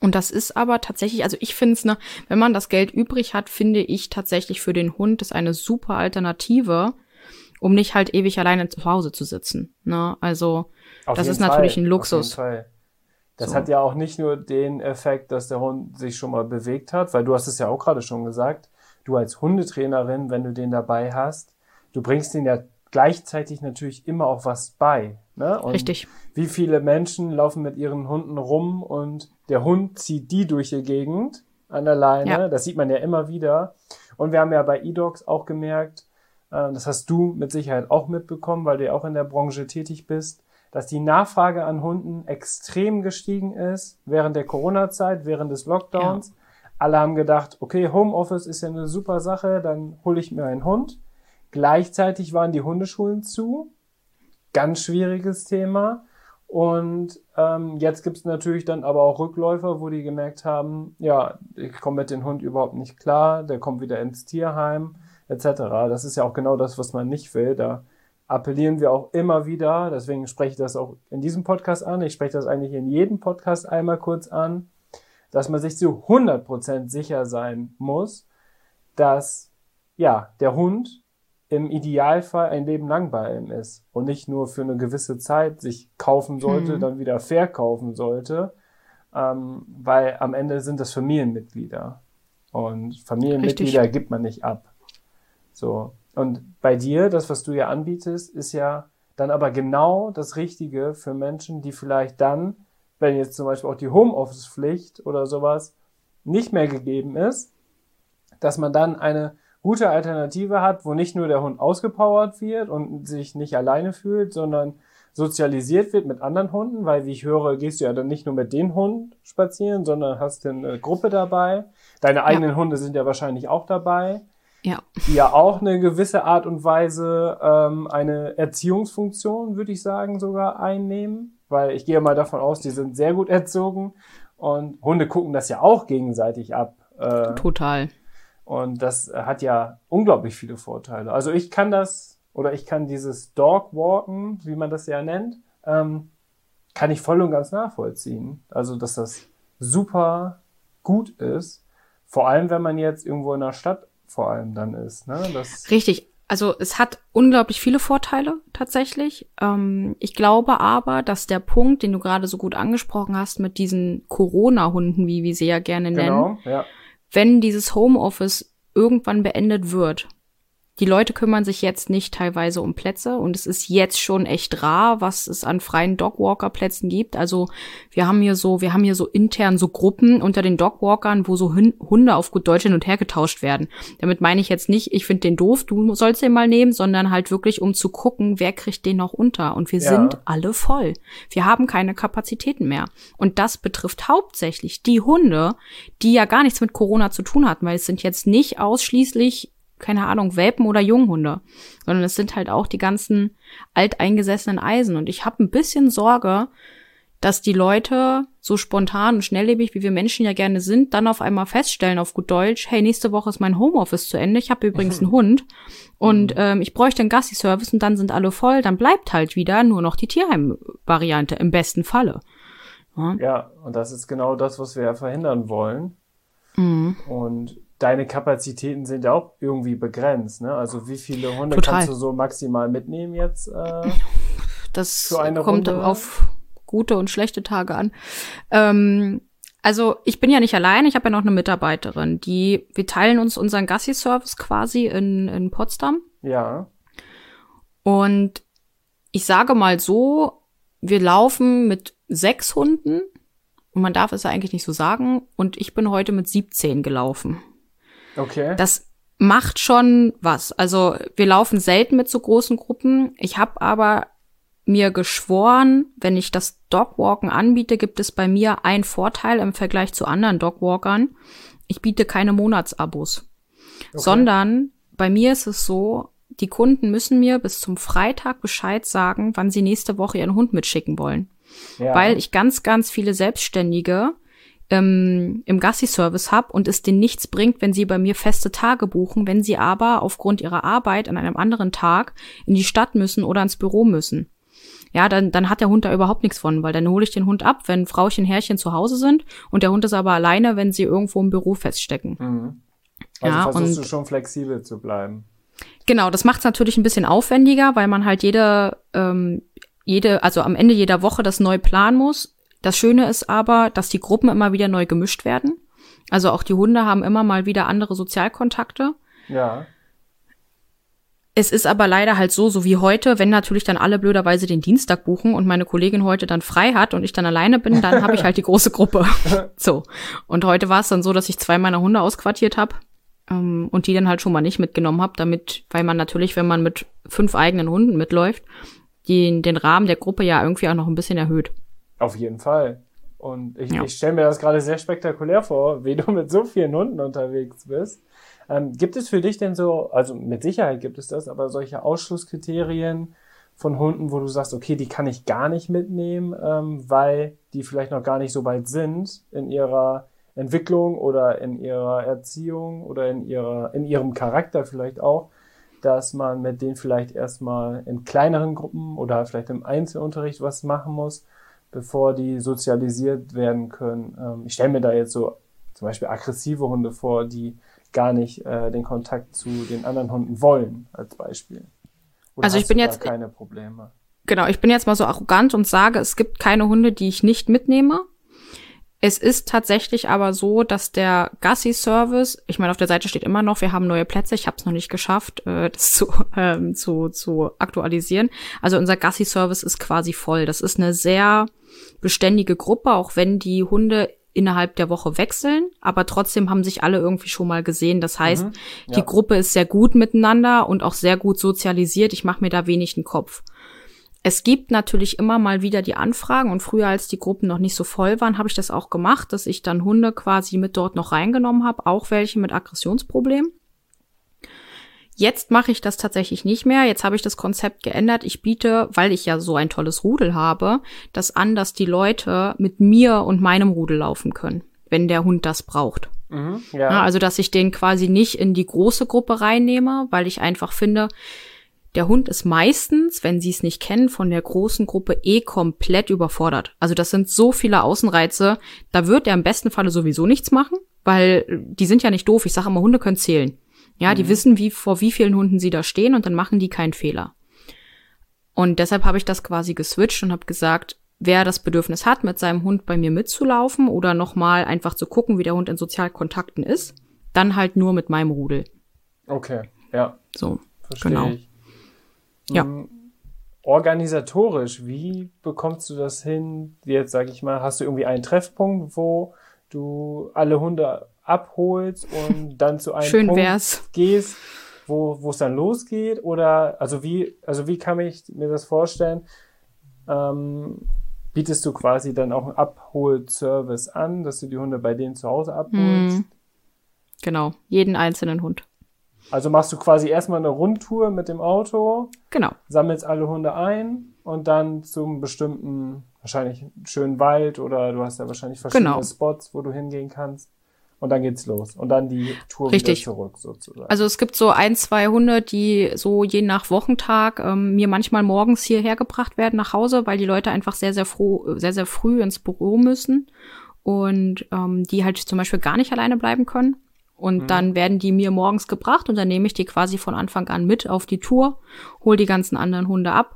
Und das ist aber tatsächlich, also ich finde es, ne, wenn man das Geld übrig hat, finde ich tatsächlich für den Hund ist eine super Alternative, um nicht halt ewig alleine zu Hause zu sitzen. Ne? Also Auf das ist jeden natürlich Fall. ein Luxus. Auf jeden Fall. Das So. hat ja auch nicht nur den Effekt, dass der Hund sich schon mal bewegt hat, weil du hast es ja auch gerade schon gesagt, du als Hundetrainerin, wenn du den dabei hast, du bringst den ja gleichzeitig natürlich immer auch was bei. Ne? Und Richtig. wie viele Menschen laufen mit ihren Hunden rum und der Hund zieht die durch die Gegend an der Leine. Ja. Das sieht man ja immer wieder. Und wir haben ja bei eDogs auch gemerkt, äh, das hast du mit Sicherheit auch mitbekommen, weil du ja auch in der Branche tätig bist, dass die Nachfrage an Hunden extrem gestiegen ist während der Corona-Zeit, während des Lockdowns. Ja. Alle haben gedacht, okay, Homeoffice ist ja eine super Sache, dann hole ich mir einen Hund. Gleichzeitig waren die Hundeschulen zu. Ganz schwieriges Thema. Und ähm, jetzt gibt es natürlich dann aber auch Rückläufer, wo die gemerkt haben, ja, ich komme mit dem Hund überhaupt nicht klar, der kommt wieder ins Tierheim, et cetera. Das ist ja auch genau das, was man nicht will. Da appellieren wir auch immer wieder, deswegen spreche ich das auch in diesem Podcast an, ich spreche das eigentlich in jedem Podcast einmal kurz an, dass man sich zu hundert Prozent sicher sein muss, dass ja der Hund im Idealfall ein Leben lang bei ihm ist und nicht nur für eine gewisse Zeit sich kaufen sollte, hm. dann wieder verkaufen sollte, ähm, weil am Ende sind das Familienmitglieder und Familienmitglieder Richtig. Gibt man nicht ab. So. Und bei dir, das, was du ja anbietest, ist ja dann aber genau das Richtige für Menschen, die vielleicht dann, wenn jetzt zum Beispiel auch die Homeoffice-Pflicht oder sowas nicht mehr gegeben ist, dass man dann eine gute Alternative hat, wo nicht nur der Hund ausgepowert wird und sich nicht alleine fühlt, sondern sozialisiert wird mit anderen Hunden, weil, wie ich höre, gehst du ja dann nicht nur mit den Hunden spazieren, sondern hast eine Gruppe dabei. Deine eigenen ja. Hunde sind ja wahrscheinlich auch dabei. Ja. Die ja auch eine gewisse Art und Weise ähm, eine Erziehungsfunktion, würde ich sagen, sogar einnehmen. Weil ich gehe mal davon aus, die sind sehr gut erzogen und Hunde gucken das ja auch gegenseitig ab. Äh, Total. Und das hat ja unglaublich viele Vorteile. Also ich kann das, oder ich kann dieses Dogwalken, wie man das ja nennt, ähm, kann ich voll und ganz nachvollziehen. Also dass das super gut ist. Vor allem, wenn man jetzt irgendwo in der Stadt vor allem dann ist. Ne? Das Richtig. Also es hat unglaublich viele Vorteile tatsächlich. Ähm, ich glaube aber, dass der Punkt, den du gerade so gut angesprochen hast mit diesen Corona-Hunden, wie wir sie ja gerne nennen, genau, ja. wenn dieses Homeoffice irgendwann beendet wird, die Leute kümmern sich jetzt nicht teilweise um Plätze und es ist jetzt schon echt rar, was es an freien Dogwalker-Plätzen gibt. Also wir haben hier so, wir haben hier so intern so Gruppen unter den Dogwalkern, wo so Hunde auf gut Deutsch hin und her getauscht werden. Damit meine ich jetzt nicht, ich finde den doof, du sollst den mal nehmen, sondern halt wirklich, um zu gucken, wer kriegt den noch unter. Und wir ja. sind alle voll. Wir haben keine Kapazitäten mehr. Und das betrifft hauptsächlich die Hunde, die ja gar nichts mit Corona zu tun hatten, weil es sind jetzt nicht ausschließlich keine Ahnung, Welpen oder Junghunde, sondern es sind halt auch die ganzen alteingesessenen Eisen. Und ich habe ein bisschen Sorge, dass die Leute so spontan und schnelllebig, wie wir Menschen ja gerne sind, dann auf einmal feststellen, auf gut Deutsch, hey, nächste Woche ist mein Homeoffice zu Ende, ich habe übrigens einen Hund und ähm, ich bräuchte einen Gassi-Service und dann sind alle voll, dann bleibt halt wieder nur noch die Tierheim-Variante, im besten Falle. Ja, ja, und das ist genau das, was wir ja verhindern wollen. Mhm. Und deine Kapazitäten sind ja auch irgendwie begrenzt, ne? Also wie viele Hunde Total. kannst du so maximal mitnehmen jetzt? Äh, das für eine kommt Runde? Auf gute und schlechte Tage an. Ähm, also ich bin ja nicht allein, ich habe ja noch eine Mitarbeiterin, die, wir teilen uns unseren Gassi-Service quasi in, in Potsdam. Ja. Und ich sage mal so, wir laufen mit sechs Hunden und man darf es ja eigentlich nicht so sagen und ich bin heute mit siebzehn gelaufen. Okay. Das macht schon was. Also wir laufen selten mit so großen Gruppen. Ich habe aber mir geschworen, wenn ich das Dogwalken anbiete, gibt es bei mir einen Vorteil im Vergleich zu anderen Dogwalkern. Ich biete keine Monatsabos, okay. sondern bei mir ist es so, die Kunden müssen mir bis zum Freitag Bescheid sagen, wann sie nächste Woche ihren Hund mitschicken wollen. Ja. Weil ich ganz, ganz viele Selbstständige im Gassi-Service habe und es denen nichts bringt, wenn sie bei mir feste Tage buchen, wenn sie aber aufgrund ihrer Arbeit an einem anderen Tag in die Stadt müssen oder ins Büro müssen. ja, dann, dann hat der Hund da überhaupt nichts von, weil dann hole ich den Hund ab, wenn Frauchen, Herrchen zu Hause sind und der Hund ist aber alleine, wenn sie irgendwo im Büro feststecken. Mhm. Also ja, versuchst und du schon flexibel zu bleiben. Genau, das macht es natürlich ein bisschen aufwendiger, weil man halt jede, ähm, jede, also am Ende jeder Woche das neu planen muss. Das Schöne ist aber, dass die Gruppen immer wieder neu gemischt werden. Also auch die Hunde haben immer mal wieder andere Sozialkontakte. Ja. Es ist aber leider halt so, so wie heute, wenn natürlich dann alle blöderweise den Dienstag buchen und meine Kollegin heute dann frei hat und ich dann alleine bin, dann habe ich halt die große Gruppe. So. Und heute war es dann so, dass ich zwei meiner Hunde ausquartiert habe ähm, und die dann halt schon mal nicht mitgenommen habe, damit, weil man natürlich, wenn man mit fünf eigenen Hunden mitläuft, die, den Rahmen der Gruppe ja irgendwie auch noch ein bisschen erhöht. Auf jeden Fall. Und ich, Ja. ich stelle mir das gerade sehr spektakulär vor, wie du mit so vielen Hunden unterwegs bist. Ähm, gibt es für dich denn so, also mit Sicherheit gibt es das, aber solche Ausschlusskriterien von Hunden, wo du sagst, okay, die kann ich gar nicht mitnehmen, ähm, weil die vielleicht noch gar nicht so weit sind in ihrer Entwicklung oder in ihrer Erziehung oder in ihrer, in ihrem Charakter vielleicht auch, dass man mit denen vielleicht erstmal in kleineren Gruppen oder vielleicht im Einzelunterricht was machen muss, bevor die sozialisiert werden können. Ähm, ich stelle mir da jetzt so zum Beispiel aggressive Hunde vor, die gar nicht äh, den Kontakt zu den anderen Hunden wollen, als Beispiel. Oder Also ich hast bin du jetzt- da keine Probleme? Genau, ich bin jetzt mal so arrogant und sage, es gibt keine Hunde, die ich nicht mitnehme. Es ist tatsächlich aber so, dass der Gassi-Service, ich meine, auf der Seite steht immer noch, wir haben neue Plätze. Ich habe es noch nicht geschafft, äh, das zu, ähm, zu, zu aktualisieren. Also unser Gassi-Service ist quasi voll. Das ist eine sehr beständige Gruppe, auch wenn die Hunde innerhalb der Woche wechseln, aber trotzdem haben sich alle irgendwie schon mal gesehen. Das heißt, Mhm, ja. die Gruppe ist sehr gut miteinander und auch sehr gut sozialisiert. Ich mache mir da wenig einen Kopf. Es gibt natürlich immer mal wieder die Anfragen und früher, als die Gruppen noch nicht so voll waren, habe ich das auch gemacht, dass ich dann Hunde quasi mit dort noch reingenommen habe, auch welche mit Aggressionsproblemen. Jetzt mache ich das tatsächlich nicht mehr. Jetzt habe ich das Konzept geändert. Ich biete, weil ich ja so ein tolles Rudel habe, das an, dass die Leute mit mir und meinem Rudel laufen können, wenn der Hund das braucht. Mhm, Ja, ja. also, dass ich den quasi nicht in die große Gruppe reinnehme, weil ich einfach finde, der Hund ist meistens, wenn sie es nicht kennen, von der großen Gruppe eh komplett überfordert. Also das sind so viele Außenreize, da wird er im besten Falle sowieso nichts machen, weil die sind ja nicht doof. Ich sage immer, Hunde können zählen. Ja, die Mhm. wissen, wie vor wie vielen Hunden sie da stehen und dann machen die keinen Fehler. Und deshalb habe ich das quasi geswitcht und habe gesagt, wer das Bedürfnis hat, mit seinem Hund bei mir mitzulaufen oder nochmal einfach zu gucken, wie der Hund in Sozialkontakten ist, dann halt nur mit meinem Rudel. Okay, ja, So, verstehe genau. ich. Ja. Mm, Organisatorisch, wie bekommst du das hin? Jetzt sage ich mal, hast du irgendwie einen Treffpunkt, wo du alle Hunde abholst und dann zu einem Schön Punkt wär's. gehst, wo wo es dann losgeht? Oder also wie also wie kann ich mir das vorstellen? Ähm, bietest du quasi dann auch einen Abholservice an, dass du die Hunde bei denen zu Hause abholst? Hm. Genau, jeden einzelnen Hund. Also machst du quasi erstmal eine Rundtour mit dem Auto, Genau, sammelst alle Hunde ein und dann zum bestimmten, wahrscheinlich schönen Wald oder du hast ja wahrscheinlich verschiedene Genau. Spots, wo du hingehen kannst. Und dann geht's los. Und dann die Tour Richtig. wieder zurück sozusagen. also es gibt so ein, zwei Hunde, die so je nach Wochentag ähm, mir manchmal morgens hierher gebracht werden nach Hause, weil die Leute einfach sehr, sehr froh, sehr, sehr früh ins Büro müssen und ähm, die halt zum Beispiel gar nicht alleine bleiben können. Und Mhm. dann werden die mir morgens gebracht und dann nehme ich die quasi von Anfang an mit auf die Tour, hole die ganzen anderen Hunde ab.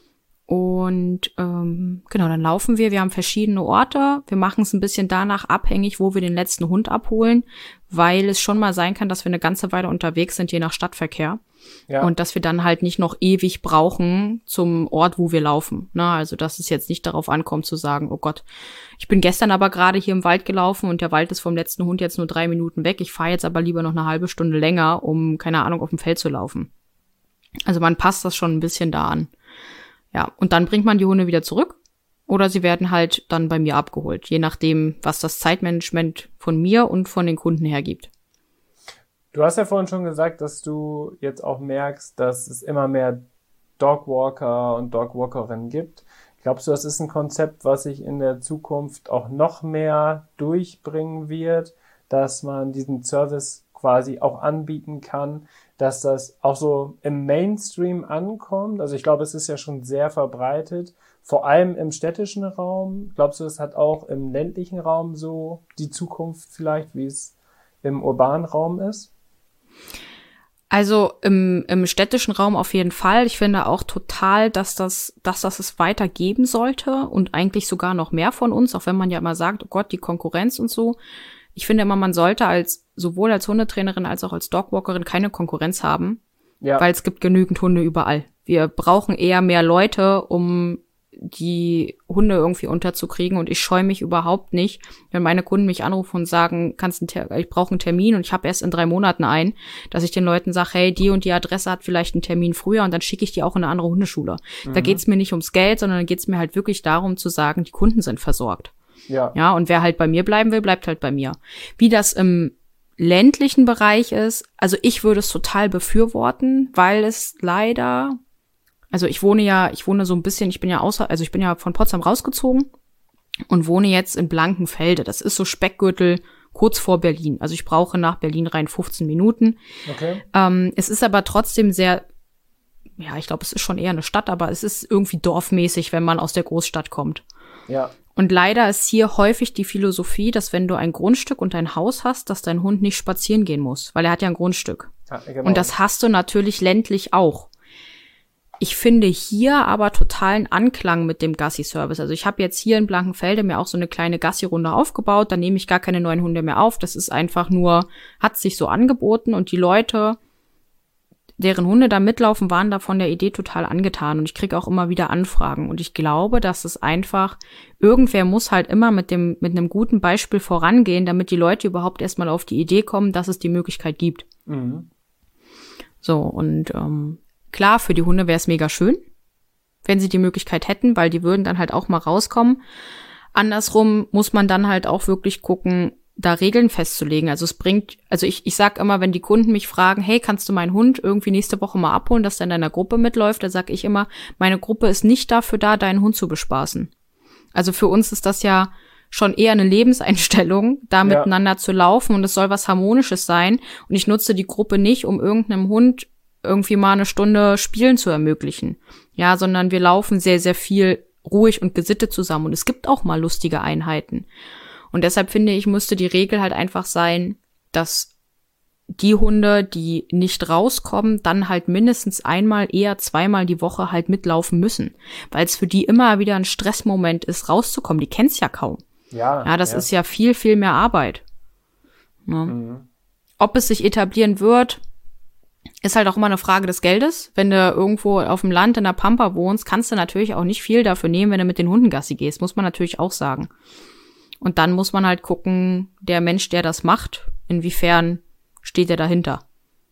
Und ähm, genau, dann laufen wir. Wir haben verschiedene Orte. Wir machen es ein bisschen danach abhängig, wo wir den letzten Hund abholen, weil es schon mal sein kann, dass wir eine ganze Weile unterwegs sind, je nach Stadtverkehr. ja. Und dass wir dann halt nicht noch ewig brauchen zum Ort, wo wir laufen. Na, also dass es jetzt nicht darauf ankommt zu sagen, oh Gott, ich bin gestern aber gerade hier im Wald gelaufen und der Wald ist vom letzten Hund jetzt nur drei Minuten weg. Ich fahre jetzt aber lieber noch eine halbe Stunde länger, um, keine Ahnung, auf dem Feld zu laufen. Also man passt das schon ein bisschen da an. Ja, und dann bringt man die Hunde wieder zurück oder sie werden halt dann bei mir abgeholt, je nachdem, was das Zeitmanagement von mir und von den Kunden hergibt. Du hast ja vorhin schon gesagt, dass du jetzt auch merkst, dass es immer mehr Dogwalker und Dogwalkerinnen gibt. Glaubst du, das ist ein Konzept, was sich in der Zukunft auch noch mehr durchbringen wird, dass man diesen Service quasi auch anbieten kann, dass das auch so im Mainstream ankommt? Also ich glaube, es ist ja schon sehr verbreitet, vor allem im städtischen Raum. Glaubst du, es hat auch im ländlichen Raum so die Zukunft vielleicht, wie es im urbanen Raum ist? Also im, im städtischen Raum auf jeden Fall. Ich finde auch total, dass das, dass das es weitergeben sollte und eigentlich sogar noch mehr von uns, auch wenn man ja immer sagt, oh Gott, die Konkurrenz und so. Ich finde immer, man sollte als sowohl als Hundetrainerin als auch als Dogwalkerin keine Konkurrenz haben, ja. Weil es gibt genügend Hunde überall. Wir brauchen eher mehr Leute, um die Hunde irgendwie unterzukriegen, und ich scheue mich überhaupt nicht, wenn meine Kunden mich anrufen und sagen, kannst einen ich brauche einen Termin und ich habe erst in drei Monaten einen, dass ich den Leuten sage, hey, die und die Adresse hat vielleicht einen Termin früher, und dann schicke ich die auch in eine andere Hundeschule. Mhm. Da geht's mir nicht ums Geld, sondern da geht's mir halt wirklich darum zu sagen, die Kunden sind versorgt. Ja. Ja, und wer halt bei mir bleiben will, bleibt halt bei mir. Wie das im ländlichen Bereich ist, also ich würde es total befürworten, weil es leider, also ich wohne ja, ich wohne so ein bisschen, ich bin ja außer, also ich bin ja von Potsdam rausgezogen und wohne jetzt in Blankenfelde. Das ist so Speckgürtel kurz vor Berlin. Also ich brauche nach Berlin rein fünfzehn Minuten. Okay. Ähm, es ist aber trotzdem sehr, ja, ich glaube, es ist schon eher eine Stadt, aber es ist irgendwie dorfmäßig, wenn man aus der Großstadt kommt. Ja. Und leider ist hier häufig die Philosophie, dass wenn du ein Grundstück und ein Haus hast, dass dein Hund nicht spazieren gehen muss, weil er hat ja ein Grundstück. Ja, genau. Und das hast du natürlich ländlich auch. Ich finde hier aber totalen Anklang mit dem Gassi-Service. Also ich habe jetzt hier in Blankenfelde mir auch so eine kleine Gassi-Runde aufgebaut. Da nehme ich gar keine neuen Hunde mehr auf. Das ist einfach nur, hat sich so angeboten, und die Leute, deren Hunde da mitlaufen, waren da von der Idee total angetan, und ich kriege auch immer wieder Anfragen, und ich glaube, dass es einfach, irgendwer muss halt immer mit dem mit einem guten Beispiel vorangehen, damit die Leute überhaupt erstmal auf die Idee kommen, dass es die Möglichkeit gibt. Mhm. So, und ähm, klar, für die Hunde wäre es mega schön, wenn sie die Möglichkeit hätten, weil die würden dann halt auch mal rauskommen. Andersrum muss man dann halt auch wirklich gucken, da Regeln festzulegen. Also es bringt, also ich, ich sag immer, wenn die Kunden mich fragen, hey, kannst du meinen Hund irgendwie nächste Woche mal abholen, dass der in deiner Gruppe mitläuft, da sag ich immer, meine Gruppe ist nicht dafür da, deinen Hund zu bespaßen. Also für uns ist das ja schon eher eine Lebenseinstellung, da miteinander ja. zu laufen, und es soll was Harmonisches sein, und ich nutze die Gruppe nicht, um irgendeinem Hund irgendwie mal eine Stunde Spielen zu ermöglichen. Ja, sondern wir laufen sehr, sehr viel ruhig und gesittet zusammen, und es gibt auch mal lustige Einheiten. Und deshalb finde ich, müsste die Regel halt einfach sein, dass die Hunde, die nicht rauskommen, dann halt mindestens einmal, eher zweimal die Woche halt mitlaufen müssen. Weil es für die immer wieder ein Stressmoment ist, rauszukommen. Die kennen's ja kaum. Ja, ja das ja. ist ja viel, viel mehr Arbeit. Ja. Mhm. Ob es sich etablieren wird, ist halt auch immer eine Frage des Geldes. Wenn du irgendwo auf dem Land in der Pampa wohnst, kannst du natürlich auch nicht viel dafür nehmen, wenn du mit den Hunden Gassi gehst. Muss man natürlich auch sagen. Und dann muss man halt gucken, der Mensch, der das macht, inwiefern steht er dahinter.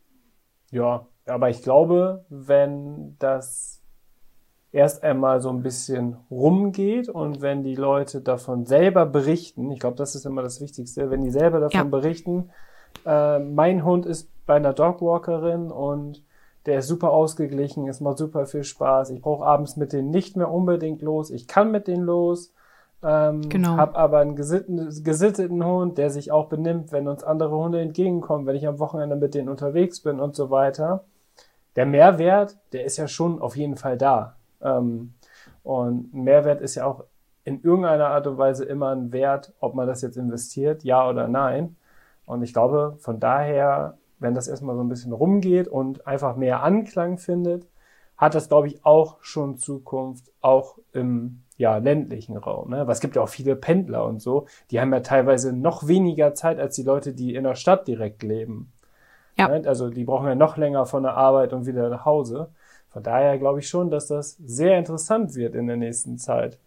Ja, aber ich glaube, wenn das erst einmal so ein bisschen rumgeht und wenn die Leute davon selber berichten, ich glaube, das ist immer das Wichtigste, wenn die selber davon ja. berichten, äh, mein Hund ist bei einer Dogwalkerin und der ist super ausgeglichen, es macht super viel Spaß, ich brauche abends mit denen nicht mehr unbedingt los, ich kann mit denen los, Ähm, genau. Hab aber einen gesitteten, gesitteten Hund, der sich auch benimmt, wenn uns andere Hunde entgegenkommen, wenn ich am Wochenende mit denen unterwegs bin und so weiter. Der Mehrwert, der ist ja schon auf jeden Fall da. Ähm, und ein Mehrwert ist ja auch in irgendeiner Art und Weise immer ein Wert, ob man das jetzt investiert, ja oder nein. Und ich glaube, von daher, wenn das erstmal so ein bisschen rumgeht und einfach mehr Anklang findet, hat das, glaube ich, auch schon Zukunft, auch im ja, ländlichen Raum. Ne? Aber es gibt ja auch viele Pendler und so, die haben ja teilweise noch weniger Zeit als die Leute, die in der Stadt direkt leben. Ja. Ne? Also die brauchen ja noch länger von der Arbeit und wieder nach Hause. Von daher glaube ich schon, dass das sehr interessant wird in der nächsten Zeit.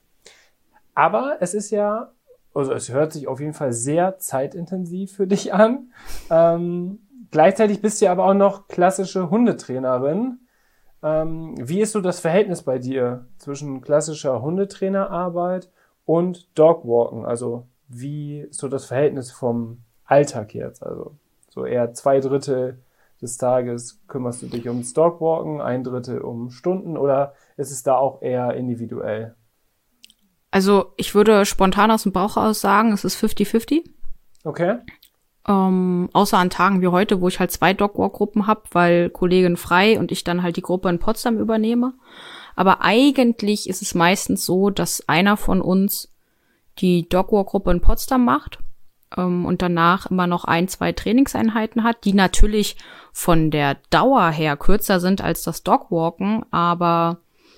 Aber es ist ja, also es hört sich auf jeden Fall sehr zeitintensiv für dich an. Ähm, gleichzeitig bist du ja aber auch noch klassische Hundetrainerin. Ähm, wie ist so das Verhältnis bei dir zwischen klassischer Hundetrainerarbeit und Dogwalken? Also wie ist so das Verhältnis vom Alltag jetzt? Also so eher zwei Drittel des Tages kümmerst du dich ums Dogwalken, ein Drittel um Stunden, oder ist es da auch eher individuell? Also ich würde spontan aus dem Bauch aus sagen, es ist fifty fifty. Okay. Ähm, außer an Tagen wie heute, wo ich halt zwei Dogwalk-Gruppen habe, weil Kollegin frei und ich dann halt die Gruppe in Potsdam übernehme. Aber eigentlich ist es meistens so, dass einer von uns die Dogwalk-Gruppe in Potsdam macht ähm, und danach immer noch ein, zwei Trainingseinheiten hat, die natürlich von der Dauer her kürzer sind als das Dogwalken, aber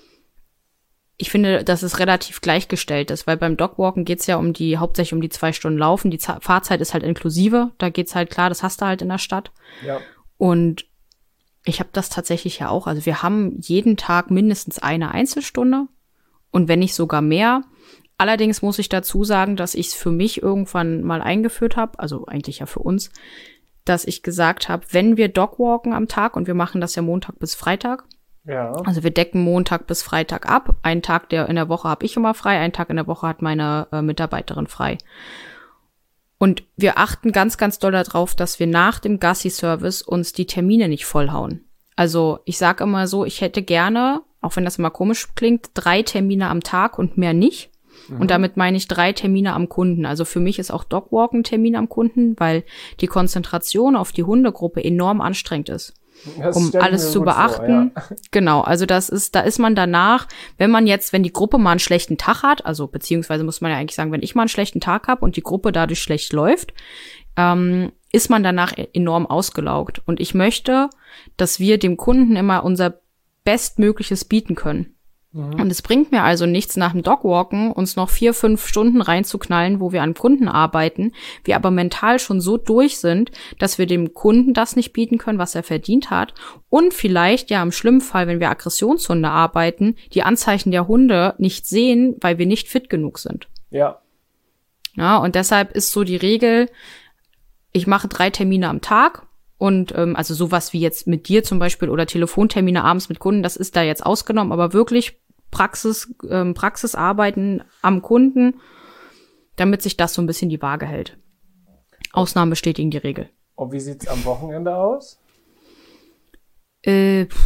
ich finde, dass es relativ gleichgestellt ist, weil beim Dogwalken geht's ja um die, hauptsächlich um die zwei Stunden Laufen. Die Z- Fahrzeit ist halt inklusive. Da geht's halt klar, das hast du halt in der Stadt. Ja. Und ich habe das tatsächlich ja auch. Also wir haben jeden Tag mindestens eine Einzelstunde und wenn nicht sogar mehr. Allerdings muss ich dazu sagen, dass ich es für mich irgendwann mal eingeführt habe, also eigentlich ja für uns, dass ich gesagt habe, wenn wir Dogwalken am Tag, und wir machen das ja Montag bis Freitag, ja. Also wir decken Montag bis Freitag ab. Einen Tag der in der Woche habe ich immer frei, einen Tag in der Woche hat meine äh, Mitarbeiterin frei. Und wir achten ganz, ganz doll darauf, dass wir nach dem Gassi-Service uns die Termine nicht vollhauen. Also ich sage immer so, ich hätte gerne, auch wenn das immer komisch klingt, drei Termine am Tag und mehr nicht. Mhm. Und damit meine ich drei Termine am Kunden. Also für mich ist auch Dogwalken ein Termin am Kunden, weil die Konzentration auf die Hundegruppe enorm anstrengend ist. Das um alles zu beachten. Vor, ja. Genau, also das ist, da ist man danach, wenn man jetzt, wenn die Gruppe mal einen schlechten Tag hat, also beziehungsweise muss man ja eigentlich sagen, wenn ich mal einen schlechten Tag habe und die Gruppe dadurch schlecht läuft, ähm, ist man danach enorm ausgelaugt. Und ich möchte, dass wir dem Kunden immer unser Bestmögliches bieten können. Mhm. Und es bringt mir also nichts, nach dem Dogwalken uns noch vier, fünf Stunden reinzuknallen, wo wir an Kunden arbeiten, wir aber mental schon so durch sind, dass wir dem Kunden das nicht bieten können, was er verdient hat. Und vielleicht, ja im schlimmen Fall, wenn wir Aggressionshunde arbeiten, die Anzeichen der Hunde nicht sehen, weil wir nicht fit genug sind. Ja. Ja, und deshalb ist so die Regel, ich mache drei Termine am Tag. Und ähm, also sowas wie jetzt mit dir zum Beispiel oder Telefontermine abends mit Kunden, das ist da jetzt ausgenommen, aber wirklich Praxis, ähm, Praxisarbeiten am Kunden, damit sich das so ein bisschen die Waage hält. Ausnahmen bestätigen die Regel. Und wie sieht's am Wochenende aus? Äh,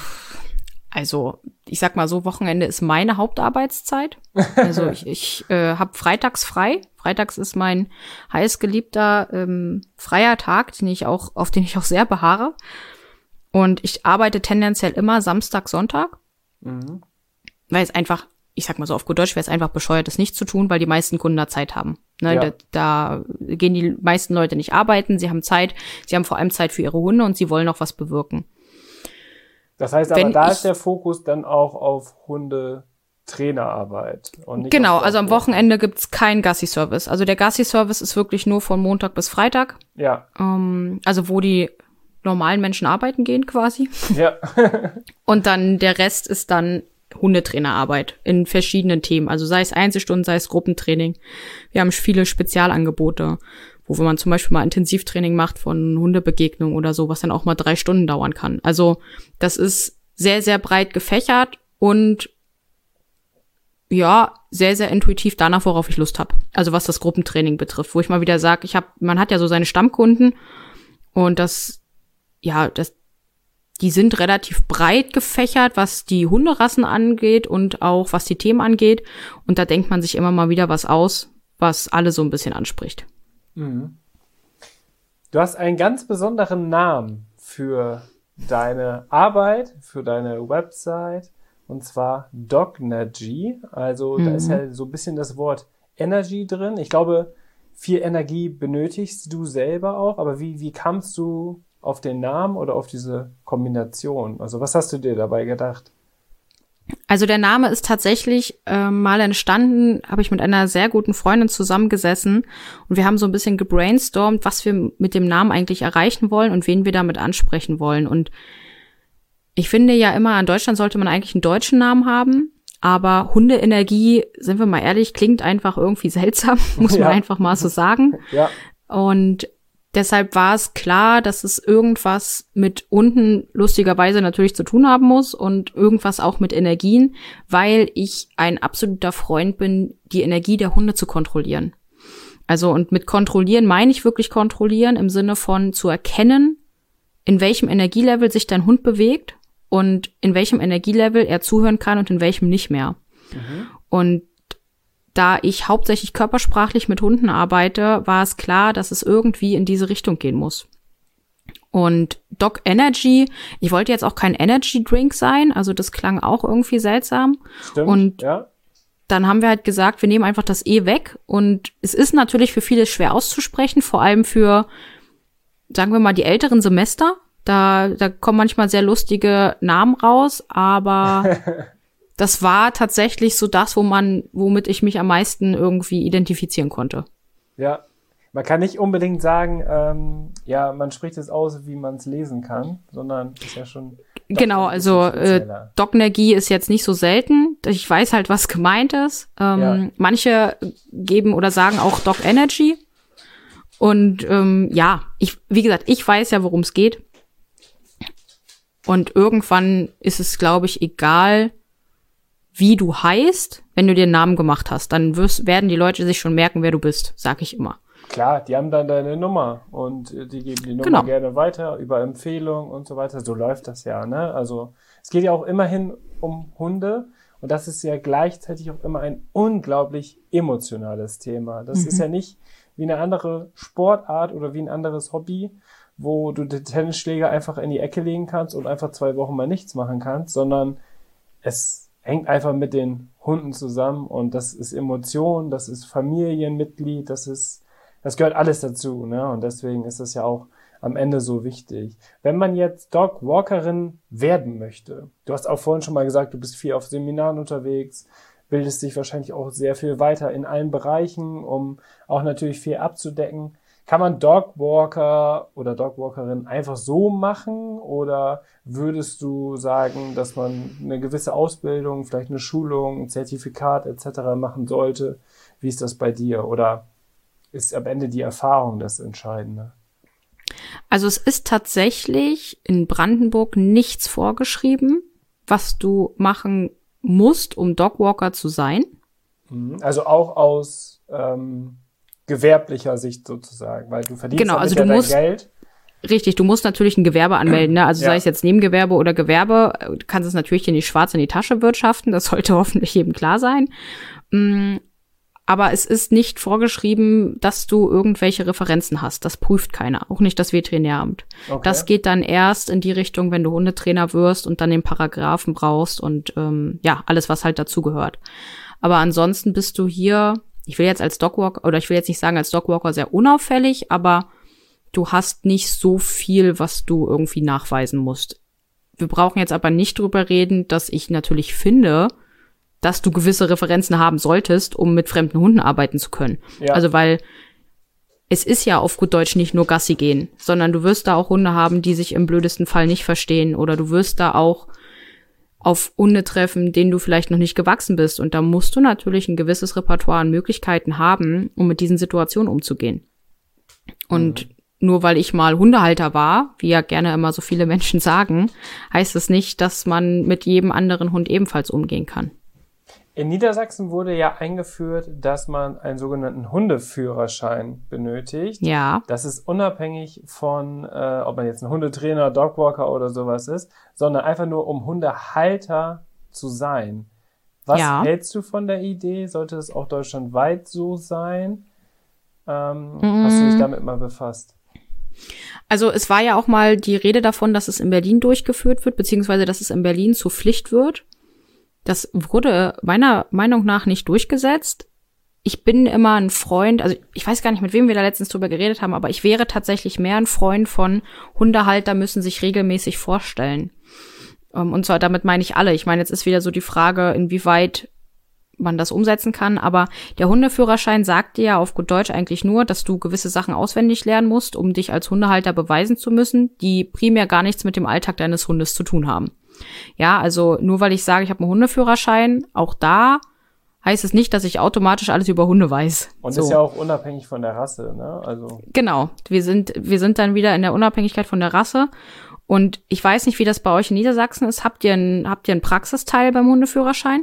also ich sag mal so, Wochenende ist meine Hauptarbeitszeit. Also ich, ich äh, habe freitags frei. Freitags ist mein heißgeliebter ähm, freier Tag, den ich auch, auf den ich auch sehr beharre. Und ich arbeite tendenziell immer Samstag, Sonntag. Mhm. Weil es einfach, ich sag mal so auf gut Deutsch, wäre es einfach bescheuert, das nicht zu tun, weil die meisten Kunden da Zeit haben. Ne, ja. da, da gehen die meisten Leute nicht arbeiten, sie haben Zeit, sie haben vor allem Zeit für ihre Hunde und sie wollen auch was bewirken. Das heißt aber, Wenn da ich, ist der Fokus dann auch auf Hundetrainerarbeit. Und nicht genau, also am Wochenende gibt's keinen Gassi-Service. Also der Gassi-Service ist wirklich nur von Montag bis Freitag. Ja. Ähm, also wo die normalen Menschen arbeiten gehen quasi. Ja. Und dann der Rest ist dann Hundetrainerarbeit in verschiedenen Themen. Also sei es Einzelstunden, sei es Gruppentraining. Wir haben viele Spezialangebote, wo man zum Beispiel mal Intensivtraining macht von Hundebegegnungen oder so, was dann auch mal drei Stunden dauern kann. Also das ist sehr, sehr breit gefächert und ja, sehr, sehr intuitiv danach, worauf ich Lust habe. Also was das Gruppentraining betrifft, wo ich mal wieder sage, ich habe, man hat ja so seine Stammkunden und das, ja, das, die sind relativ breit gefächert, was die Hunderassen angeht und auch was die Themen angeht. Und da denkt man sich immer mal wieder was aus, was alle so ein bisschen anspricht. Mhm. Du hast einen ganz besonderen Namen für deine Arbeit, für deine Website, und zwar Dognergy. Also mhm. da ist ja so ein bisschen das Wort Energy drin. Ich glaube, viel Energie benötigst du selber auch, aber wie, wie kamst du auf den Namen oder auf diese Kombination? Also was hast du dir dabei gedacht? Also der Name ist tatsächlich äh, mal entstanden, habe ich mit einer sehr guten Freundin zusammengesessen und wir haben so ein bisschen gebrainstormt, was wir mit dem Namen eigentlich erreichen wollen und wen wir damit ansprechen wollen. Und ich finde ja immer, in Deutschland sollte man eigentlich einen deutschen Namen haben, aber Hundeenergie, sind wir mal ehrlich, klingt einfach irgendwie seltsam, muss man ja. einfach mal so sagen. Ja. Und deshalb war es klar, dass es irgendwas mit Hunden lustigerweise natürlich zu tun haben muss und irgendwas auch mit Energien, weil ich ein absoluter Freund bin, die Energie der Hunde zu kontrollieren. Also und mit kontrollieren meine ich wirklich kontrollieren im Sinne von zu erkennen, in welchem Energielevel sich dein Hund bewegt und in welchem Energielevel er zuhören kann und in welchem nicht mehr. Mhm. Und da ich hauptsächlich körpersprachlich mit Hunden arbeite, war es klar, dass es irgendwie in diese Richtung gehen muss. Und Dog Energy, ich wollte jetzt auch kein Energy Drink sein, also das klang auch irgendwie seltsam. Stimmt, und ja. Dann haben wir halt gesagt, wir nehmen einfach das E weg. Und es ist natürlich für viele schwer auszusprechen, vor allem für, sagen wir mal, die älteren Semester. Da, da kommen manchmal sehr lustige Namen raus, aber das war tatsächlich so das, wo man, womit ich mich am meisten irgendwie identifizieren konnte. Ja, man kann nicht unbedingt sagen, ähm, ja, man spricht es aus, wie man es lesen kann, sondern ist ja schon. Genau, also äh, Dognergie ist jetzt nicht so selten. Ich weiß halt, was gemeint ist. Ähm, ja. Manche geben oder sagen auch Dog Energy. Und ähm, ja, ich, wie gesagt, ich weiß ja, worum es geht. Und irgendwann ist es, glaube ich, egal, wie du heißt, wenn du dir einen Namen gemacht hast. Dann wirst, werden die Leute sich schon merken, wer du bist, sag ich immer. Klar, die haben dann deine Nummer und die geben die Nummer genau. gerne weiter über Empfehlung und so weiter. So läuft das ja, ne? Also es geht ja auch immerhin um Hunde und das ist ja gleichzeitig auch immer ein unglaublich emotionales Thema. Das mhm. ist ja nicht wie eine andere Sportart oder wie ein anderes Hobby, wo du den Tennisschläger einfach in die Ecke legen kannst und einfach zwei Wochen mal nichts machen kannst, sondern es hängt einfach mit den Hunden zusammen und das ist Emotion, das ist Familienmitglied, das ist Das gehört alles dazu, ne? Und deswegen ist es ja auch am Ende so wichtig. Wenn man jetzt Dog Walkerin werden möchte, du hast auch vorhin schon mal gesagt, du bist viel auf Seminaren unterwegs, bildest dich wahrscheinlich auch sehr viel weiter in allen Bereichen, um auch natürlich viel abzudecken. Kann man Dog Walker oder Dog Walkerin einfach so machen oder würdest du sagen, dass man eine gewisse Ausbildung, vielleicht eine Schulung, ein Zertifikat et cetera machen sollte? Wie ist das bei dir? Oder ist am Ende die Erfahrung das Entscheidende? Also es ist tatsächlich in Brandenburg nichts vorgeschrieben, was du machen musst, um Dogwalker zu sein. Also auch aus ähm, gewerblicher Sicht sozusagen, weil du verdienst genau, damit also ja du dein musst, Geld. Richtig, du musst natürlich ein Gewerbe anmelden, ne? Also ja. sei es jetzt Nebengewerbe oder Gewerbe, du kannst es natürlich in die Schwarz in die Tasche wirtschaften, das sollte hoffentlich jedem klar sein. Aber es ist nicht vorgeschrieben, dass du irgendwelche Referenzen hast. Das prüft keiner, auch nicht das Veterinäramt. Okay. Das geht dann erst in die Richtung, wenn du Hundetrainer wirst und dann den Paragraphen brauchst und ähm, ja, alles, was halt dazugehört. Aber ansonsten bist du hier, ich will jetzt als Dogwalker, oder ich will jetzt nicht sagen als Dogwalker sehr unauffällig, aber du hast nicht so viel, was du irgendwie nachweisen musst. Wir brauchen jetzt aber nicht drüber reden, dass ich natürlich finde, dass du gewisse Referenzen haben solltest, um mit fremden Hunden arbeiten zu können. Ja. Also weil es ist ja auf gut Deutsch nicht nur Gassi gehen, sondern du wirst da auch Hunde haben, die sich im blödesten Fall nicht verstehen oder du wirst da auch auf Hunde treffen, denen du vielleicht noch nicht gewachsen bist und da musst du natürlich ein gewisses Repertoire an Möglichkeiten haben, um mit diesen Situationen umzugehen. Und mhm. nur weil ich mal Hundehalter war, wie ja gerne immer so viele Menschen sagen, heißt es nicht, dass man mit jedem anderen Hund ebenfalls umgehen kann. In Niedersachsen wurde ja eingeführt, dass man einen sogenannten Hundeführerschein benötigt. Ja. Das ist unabhängig von, äh, ob man jetzt ein Hundetrainer, Dogwalker oder sowas ist, sondern einfach nur, um Hundehalter zu sein. Was ja. hältst du von der Idee? Sollte es auch deutschlandweit so sein? Ähm, mm. Hast du dich damit mal befasst? Also es war ja auch mal die Rede davon, dass es in Berlin durchgeführt wird, beziehungsweise dass es in Berlin zur Pflicht wird. Das wurde meiner Meinung nach nicht durchgesetzt. Ich bin immer ein Freund, also ich weiß gar nicht, mit wem wir da letztens drüber geredet haben, aber ich wäre tatsächlich mehr ein Freund von Hundehalter müssen sich regelmäßig vorstellen. Und zwar damit meine ich alle. Ich meine, jetzt ist wieder so die Frage, inwieweit man das umsetzen kann, aber der Hundeführerschein sagt dir ja auf gut Deutsch eigentlich nur, dass du gewisse Sachen auswendig lernen musst, um dich als Hundehalter beweisen zu müssen, die primär gar nichts mit dem Alltag deines Hundes zu tun haben. Ja, also nur weil ich sage, ich habe einen Hundeführerschein, auch da heißt es nicht, dass ich automatisch alles über Hunde weiß. Und so. Ist ja auch unabhängig von der Rasse, ne? Also genau, wir sind wir sind dann wieder in der Unabhängigkeit von der Rasse. Und ich weiß nicht, wie das bei euch in Niedersachsen ist. Habt ihr einen, habt ihr einen Praxisteil beim Hundeführerschein?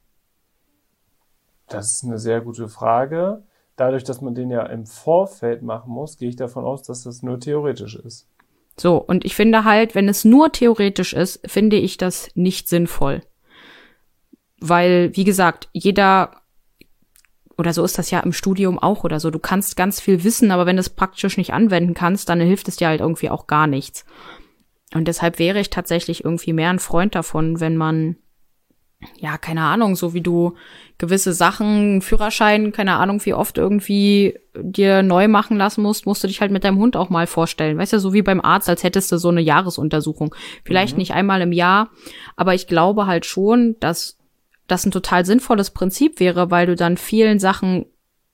Das ist eine sehr gute Frage. Dadurch, dass man den ja im Vorfeld machen muss, gehe ich davon aus, dass das nur theoretisch ist. So, und ich finde halt, wenn es nur theoretisch ist, finde ich das nicht sinnvoll. Weil, wie gesagt, jeder oder so ist das ja im Studium auch oder so. Du kannst ganz viel wissen, aber wenn du es praktisch nicht anwenden kannst, dann hilft es dir halt irgendwie auch gar nichts. Und deshalb wäre ich tatsächlich irgendwie mehr ein Freund davon, wenn man, ja, keine Ahnung, so wie du gewisse Sachen, Führerschein, keine Ahnung, wie oft irgendwie dir neu machen lassen musst, musst du dich halt mit deinem Hund auch mal vorstellen. Weißt du, so wie beim Arzt, als hättest du so eine Jahresuntersuchung. Vielleicht mhm. nicht einmal im Jahr, aber ich glaube halt schon, dass das ein total sinnvolles Prinzip wäre, weil du dann vielen Sachen,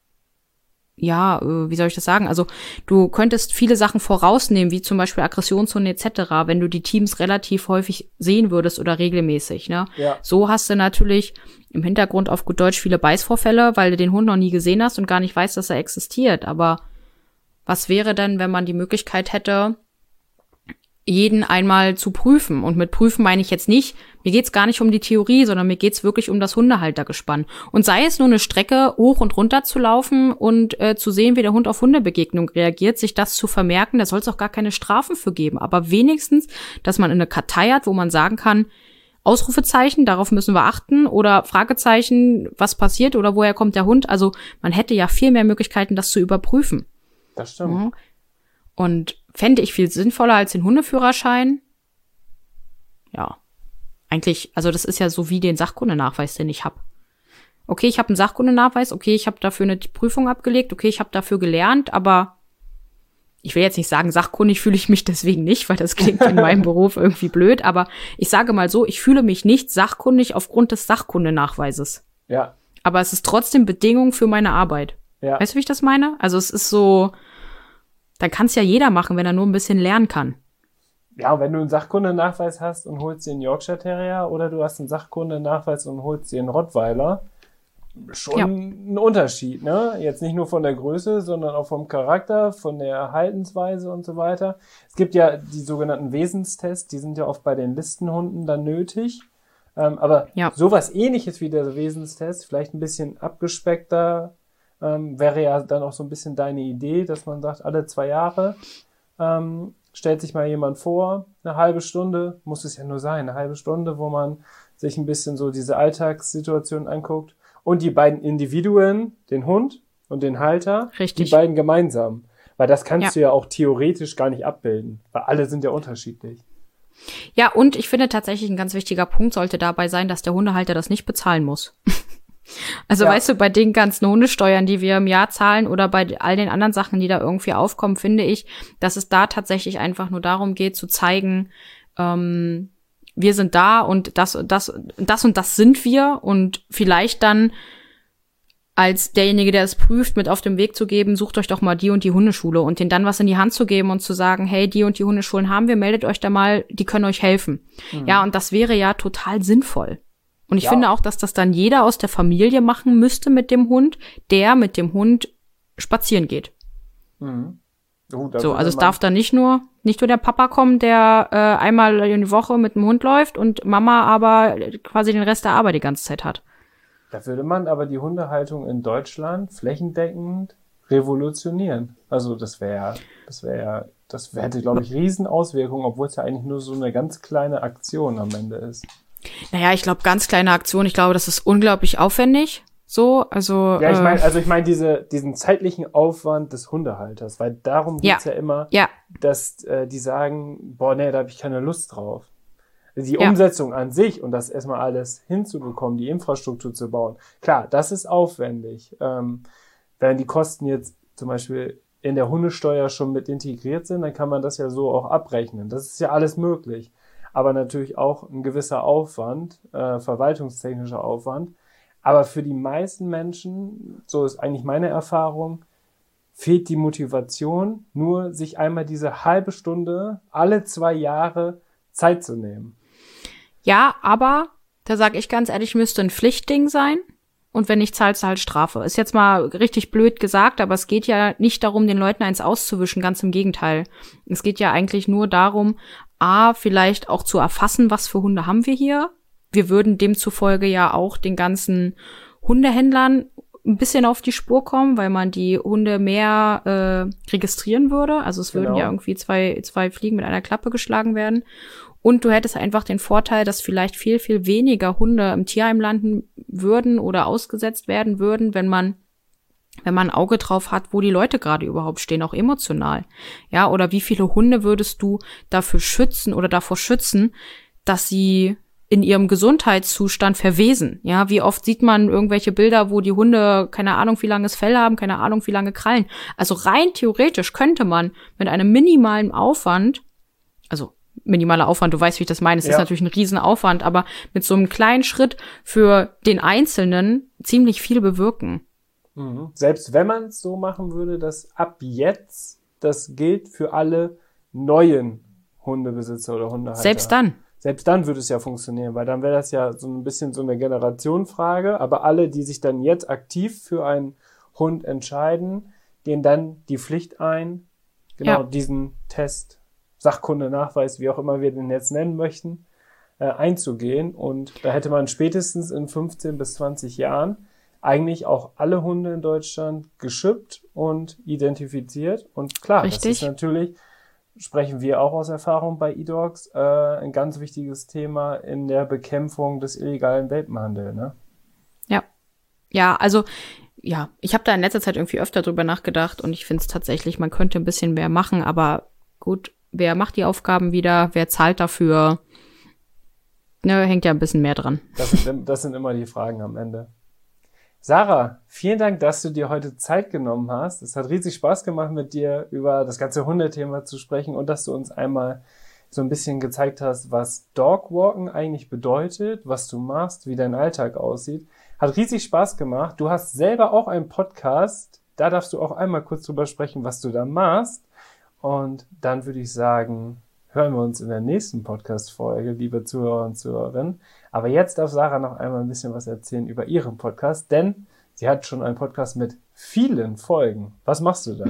ja, äh, wie soll ich das sagen? Also du könntest viele Sachen vorausnehmen, wie zum Beispiel Aggressionshunde et cetera, wenn du die Teams relativ häufig sehen würdest oder regelmäßig. Ne? Ja. So hast du natürlich im Hintergrund auf gut Deutsch viele Beißvorfälle, weil du den Hund noch nie gesehen hast und gar nicht weißt, dass er existiert. Aber was wäre denn, wenn man die Möglichkeit hätte, jeden einmal zu prüfen? Und mit prüfen meine ich jetzt nicht, mir geht's gar nicht um die Theorie, sondern mir geht's wirklich um das Hundehaltergespann. Und sei es nur eine Strecke hoch und runter zu laufen und äh, zu sehen, wie der Hund auf Hundebegegnung reagiert, sich das zu vermerken, da soll es auch gar keine Strafen für geben. Aber wenigstens, dass man eine Kartei hat, wo man sagen kann, Ausrufezeichen, darauf müssen wir achten, oder Fragezeichen, was passiert oder woher kommt der Hund. Also man hätte ja viel mehr Möglichkeiten, das zu überprüfen. Das stimmt. Mhm. Und fände ich viel sinnvoller als den Hundeführerschein. Ja, eigentlich, also das ist ja so wie den Sachkundenachweis, den ich habe. Okay, ich habe einen Sachkundenachweis, okay, ich habe dafür eine Prüfung abgelegt, okay, ich habe dafür gelernt, aber ich will jetzt nicht sagen, sachkundig fühle ich mich deswegen nicht, weil das klingt in meinem Beruf irgendwie blöd, aber ich sage mal so, ich fühle mich nicht sachkundig aufgrund des Sachkundenachweises. Ja. Aber es ist trotzdem Bedingung für meine Arbeit. Ja. Weißt du, wie ich das meine? Also es ist so, dann kann es ja jeder machen, wenn er nur ein bisschen lernen kann. Ja, wenn du einen Sachkundenachweis hast und holst dir einen Yorkshire Terrier oder du hast einen Sachkundenachweis und holst dir einen Rottweiler, schon ja. ein Unterschied, ne? Jetzt nicht nur von der Größe, sondern auch vom Charakter, von der Haltensweise und so weiter. Es gibt ja die sogenannten Wesenstests, die sind ja oft bei den Listenhunden dann nötig. Ähm, aber ja. sowas Ähnliches wie der Wesenstest, vielleicht ein bisschen abgespeckter, ähm, wäre ja dann auch so ein bisschen deine Idee, dass man sagt, alle zwei Jahre ähm, stellt sich mal jemand vor, eine halbe Stunde, muss es ja nur sein, eine halbe Stunde, wo man sich ein bisschen so diese Alltagssituation anguckt und die beiden Individuen, den Hund und den Halter, Richtig. Die beiden gemeinsam. Weil das kannst ja. du ja auch theoretisch gar nicht abbilden, weil alle sind ja unterschiedlich. Ja, und ich finde tatsächlich, ein ganz wichtiger Punkt sollte dabei sein, dass der Hundehalter das nicht bezahlen muss. Also ja. weißt du, bei den ganzen Hundesteuern, die wir im Jahr zahlen oder bei all den anderen Sachen, die da irgendwie aufkommen, finde ich, dass es da tatsächlich einfach nur darum geht, zu zeigen, ähm, wir sind da und das, das, das und das sind wir und vielleicht dann als derjenige, der es prüft, mit auf den Weg zu geben, sucht euch doch mal die und die Hundeschule und denen dann was in die Hand zu geben und zu sagen, hey, die und die Hundeschulen haben wir, meldet euch da mal, die können euch helfen. Mhm. Ja, und das wäre ja total sinnvoll. Und ich ja. finde auch, dass das dann jeder aus der Familie machen müsste mit dem Hund, der mit dem Hund spazieren geht. Mhm. Oh, so, also es darf dann nicht nur nicht nur der Papa kommen, der äh, einmal in die Woche mit dem Hund läuft und Mama aber quasi den Rest der Arbeit die ganze Zeit hat. Da würde man aber die Hundehaltung in Deutschland flächendeckend revolutionieren. Also das wäre, das wäre, das hätte, glaube ich, riesen Auswirkungen, obwohl es ja eigentlich nur so eine ganz kleine Aktion am Ende ist. Naja, ich glaube, ganz kleine Aktion. Ich glaube, das ist unglaublich aufwendig. So, also. Ja, ich meine, äh, also ich meine diese, diesen zeitlichen Aufwand des Hundehalters, weil darum geht's ja, ja immer, ja. dass äh, die sagen, boah, nee, da habe ich keine Lust drauf. Die ja. Umsetzung an sich und das erstmal alles hinzubekommen, die Infrastruktur zu bauen, klar, das ist aufwendig. Ähm, wenn die Kosten jetzt zum Beispiel in der Hundesteuer schon mit integriert sind, dann kann man das ja so auch abrechnen. Das ist ja alles möglich. Aber natürlich auch ein gewisser Aufwand, äh, verwaltungstechnischer Aufwand. Aber für die meisten Menschen, so ist eigentlich meine Erfahrung, fehlt die Motivation, nur sich einmal diese halbe Stunde alle zwei Jahre Zeit zu nehmen. Ja, aber da sage ich ganz ehrlich, müsste ein Pflichtding sein. Und wenn nicht, zahlst du halt Strafe. Ist jetzt mal richtig blöd gesagt, aber es geht ja nicht darum, den Leuten eins auszuwischen, ganz im Gegenteil. Es geht ja eigentlich nur darum, A, vielleicht auch zu erfassen, was für Hunde haben wir hier. Wir würden demzufolge ja auch den ganzen Hundehändlern ein bisschen auf die Spur kommen, weil man die Hunde mehr äh, registrieren würde. Also es würden Genau. ja irgendwie zwei, zwei Fliegen mit einer Klappe geschlagen werden. Und du hättest einfach den Vorteil, dass vielleicht viel, viel weniger Hunde im Tierheim landen würden oder ausgesetzt werden würden, wenn man wenn man ein Auge drauf hat, wo die Leute gerade überhaupt stehen, auch emotional. Ja, oder wie viele Hunde würdest du dafür schützen oder davor schützen, dass sie in ihrem Gesundheitszustand verwesen? Ja, wie oft sieht man irgendwelche Bilder, wo die Hunde keine Ahnung, wie langes Fell haben, keine Ahnung, wie lange Krallen. Also rein theoretisch könnte man mit einem minimalen Aufwand, also minimaler Aufwand, du weißt, wie ich das meine, es ja. ist natürlich ein Riesenaufwand, aber mit so einem kleinen Schritt für den Einzelnen ziemlich viel bewirken. Mhm. Selbst wenn man es so machen würde, dass ab jetzt das gilt für alle neuen Hundebesitzer oder Hundehalter. Selbst dann. Selbst dann würde es ja funktionieren, weil dann wäre das ja so ein bisschen so eine Generationenfrage. Aber alle, die sich dann jetzt aktiv für einen Hund entscheiden, gehen dann die Pflicht ein, genau ja. diesen Test, Sachkunde, Nachweis, wie auch immer wir den jetzt nennen möchten, äh, einzugehen. Und da hätte man spätestens in fünfzehn bis zwanzig Jahren eigentlich auch alle Hunde in Deutschland geschippt und identifiziert. Und klar, Richtig. Das ist natürlich, sprechen wir auch aus Erfahrung bei eDogs, äh, ein ganz wichtiges Thema in der Bekämpfung des illegalen Welpenhandels, ne? Ja, ja, also ja, ich habe da in letzter Zeit irgendwie öfter drüber nachgedacht und ich finde es tatsächlich, man könnte ein bisschen mehr machen, aber gut, wer macht die Aufgaben wieder, wer zahlt dafür, ne, hängt ja ein bisschen mehr dran. Das sind, das sind immer die Fragen am Ende. Sarah, vielen Dank, dass du dir heute Zeit genommen hast. Es hat riesig Spaß gemacht, mit dir über das ganze Hundethema zu sprechen und dass du uns einmal so ein bisschen gezeigt hast, was Dogwalken eigentlich bedeutet, was du machst, wie dein Alltag aussieht. Hat riesig Spaß gemacht. Du hast selber auch einen Podcast. Da darfst du auch einmal kurz drüber sprechen, was du da machst. Und dann würde ich sagen, hören wir uns in der nächsten Podcast-Folge, liebe Zuhörer und Zuhörerinnen. Aber jetzt darf Sarah noch einmal ein bisschen was erzählen über ihren Podcast, denn sie hat schon einen Podcast mit vielen Folgen. Was machst du da?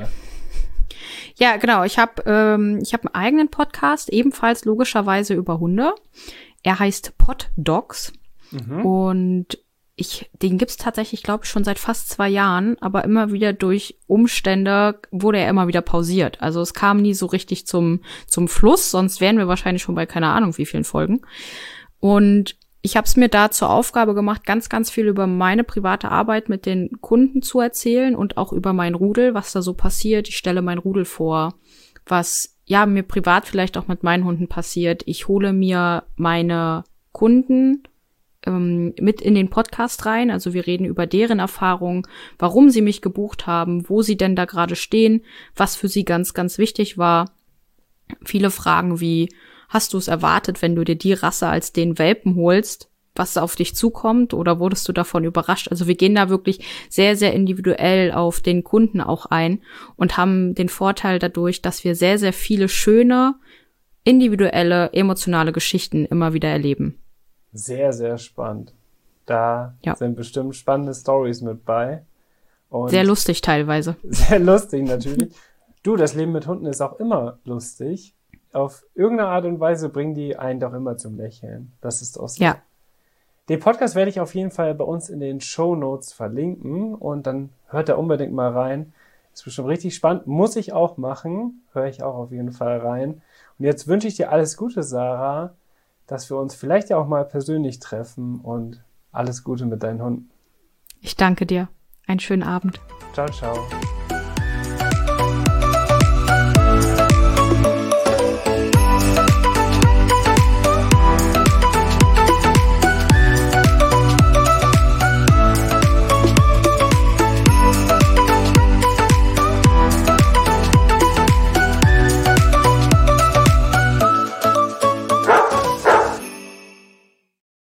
Ja, genau. Ich habe ähm, ich hab einen eigenen Podcast, ebenfalls logischerweise über Hunde. Er heißt Pod Dogs. Mhm. Und ich, den gibt's tatsächlich, glaube ich, schon seit fast zwei Jahren, aber immer wieder durch Umstände wurde er immer wieder pausiert. Also es kam nie so richtig zum zum Fluss, sonst wären wir wahrscheinlich schon bei keine Ahnung wie vielen Folgen. Und ich habe es mir da zur Aufgabe gemacht, ganz, ganz viel über meine private Arbeit mit den Kunden zu erzählen und auch über mein Rudel, was da so passiert. Ich stelle mein Rudel vor, was ja mir privat vielleicht auch mit meinen Hunden passiert. Ich hole mir meine Kunden ähm, mit in den Podcast rein. Also wir reden über deren Erfahrungen, warum sie mich gebucht haben, wo sie denn da gerade stehen, was für sie ganz, ganz wichtig war. Viele Fragen wie: Hast du es erwartet, wenn du dir die Rasse als den Welpen holst, was auf dich zukommt, oder wurdest du davon überrascht? Also wir gehen da wirklich sehr, sehr individuell auf den Kunden auch ein und haben den Vorteil dadurch, dass wir sehr, sehr viele schöne, individuelle, emotionale Geschichten immer wieder erleben. Sehr, sehr spannend. Da ja. sind bestimmt spannende Storys mit bei. Und sehr lustig teilweise. Sehr lustig natürlich. Du, das Leben mit Hunden ist auch immer lustig. Auf irgendeine Art und Weise bringen die einen doch immer zum Lächeln. Das ist auch so. Ja. Den Podcast werde ich auf jeden Fall bei uns in den Shownotes verlinken und dann hört da unbedingt mal rein. Ist bestimmt richtig spannend. Muss ich auch machen. Höre ich auch auf jeden Fall rein. Und jetzt wünsche ich dir alles Gute, Sarah, dass wir uns vielleicht ja auch mal persönlich treffen und alles Gute mit deinen Hunden. Ich danke dir. Einen schönen Abend. Ciao, ciao.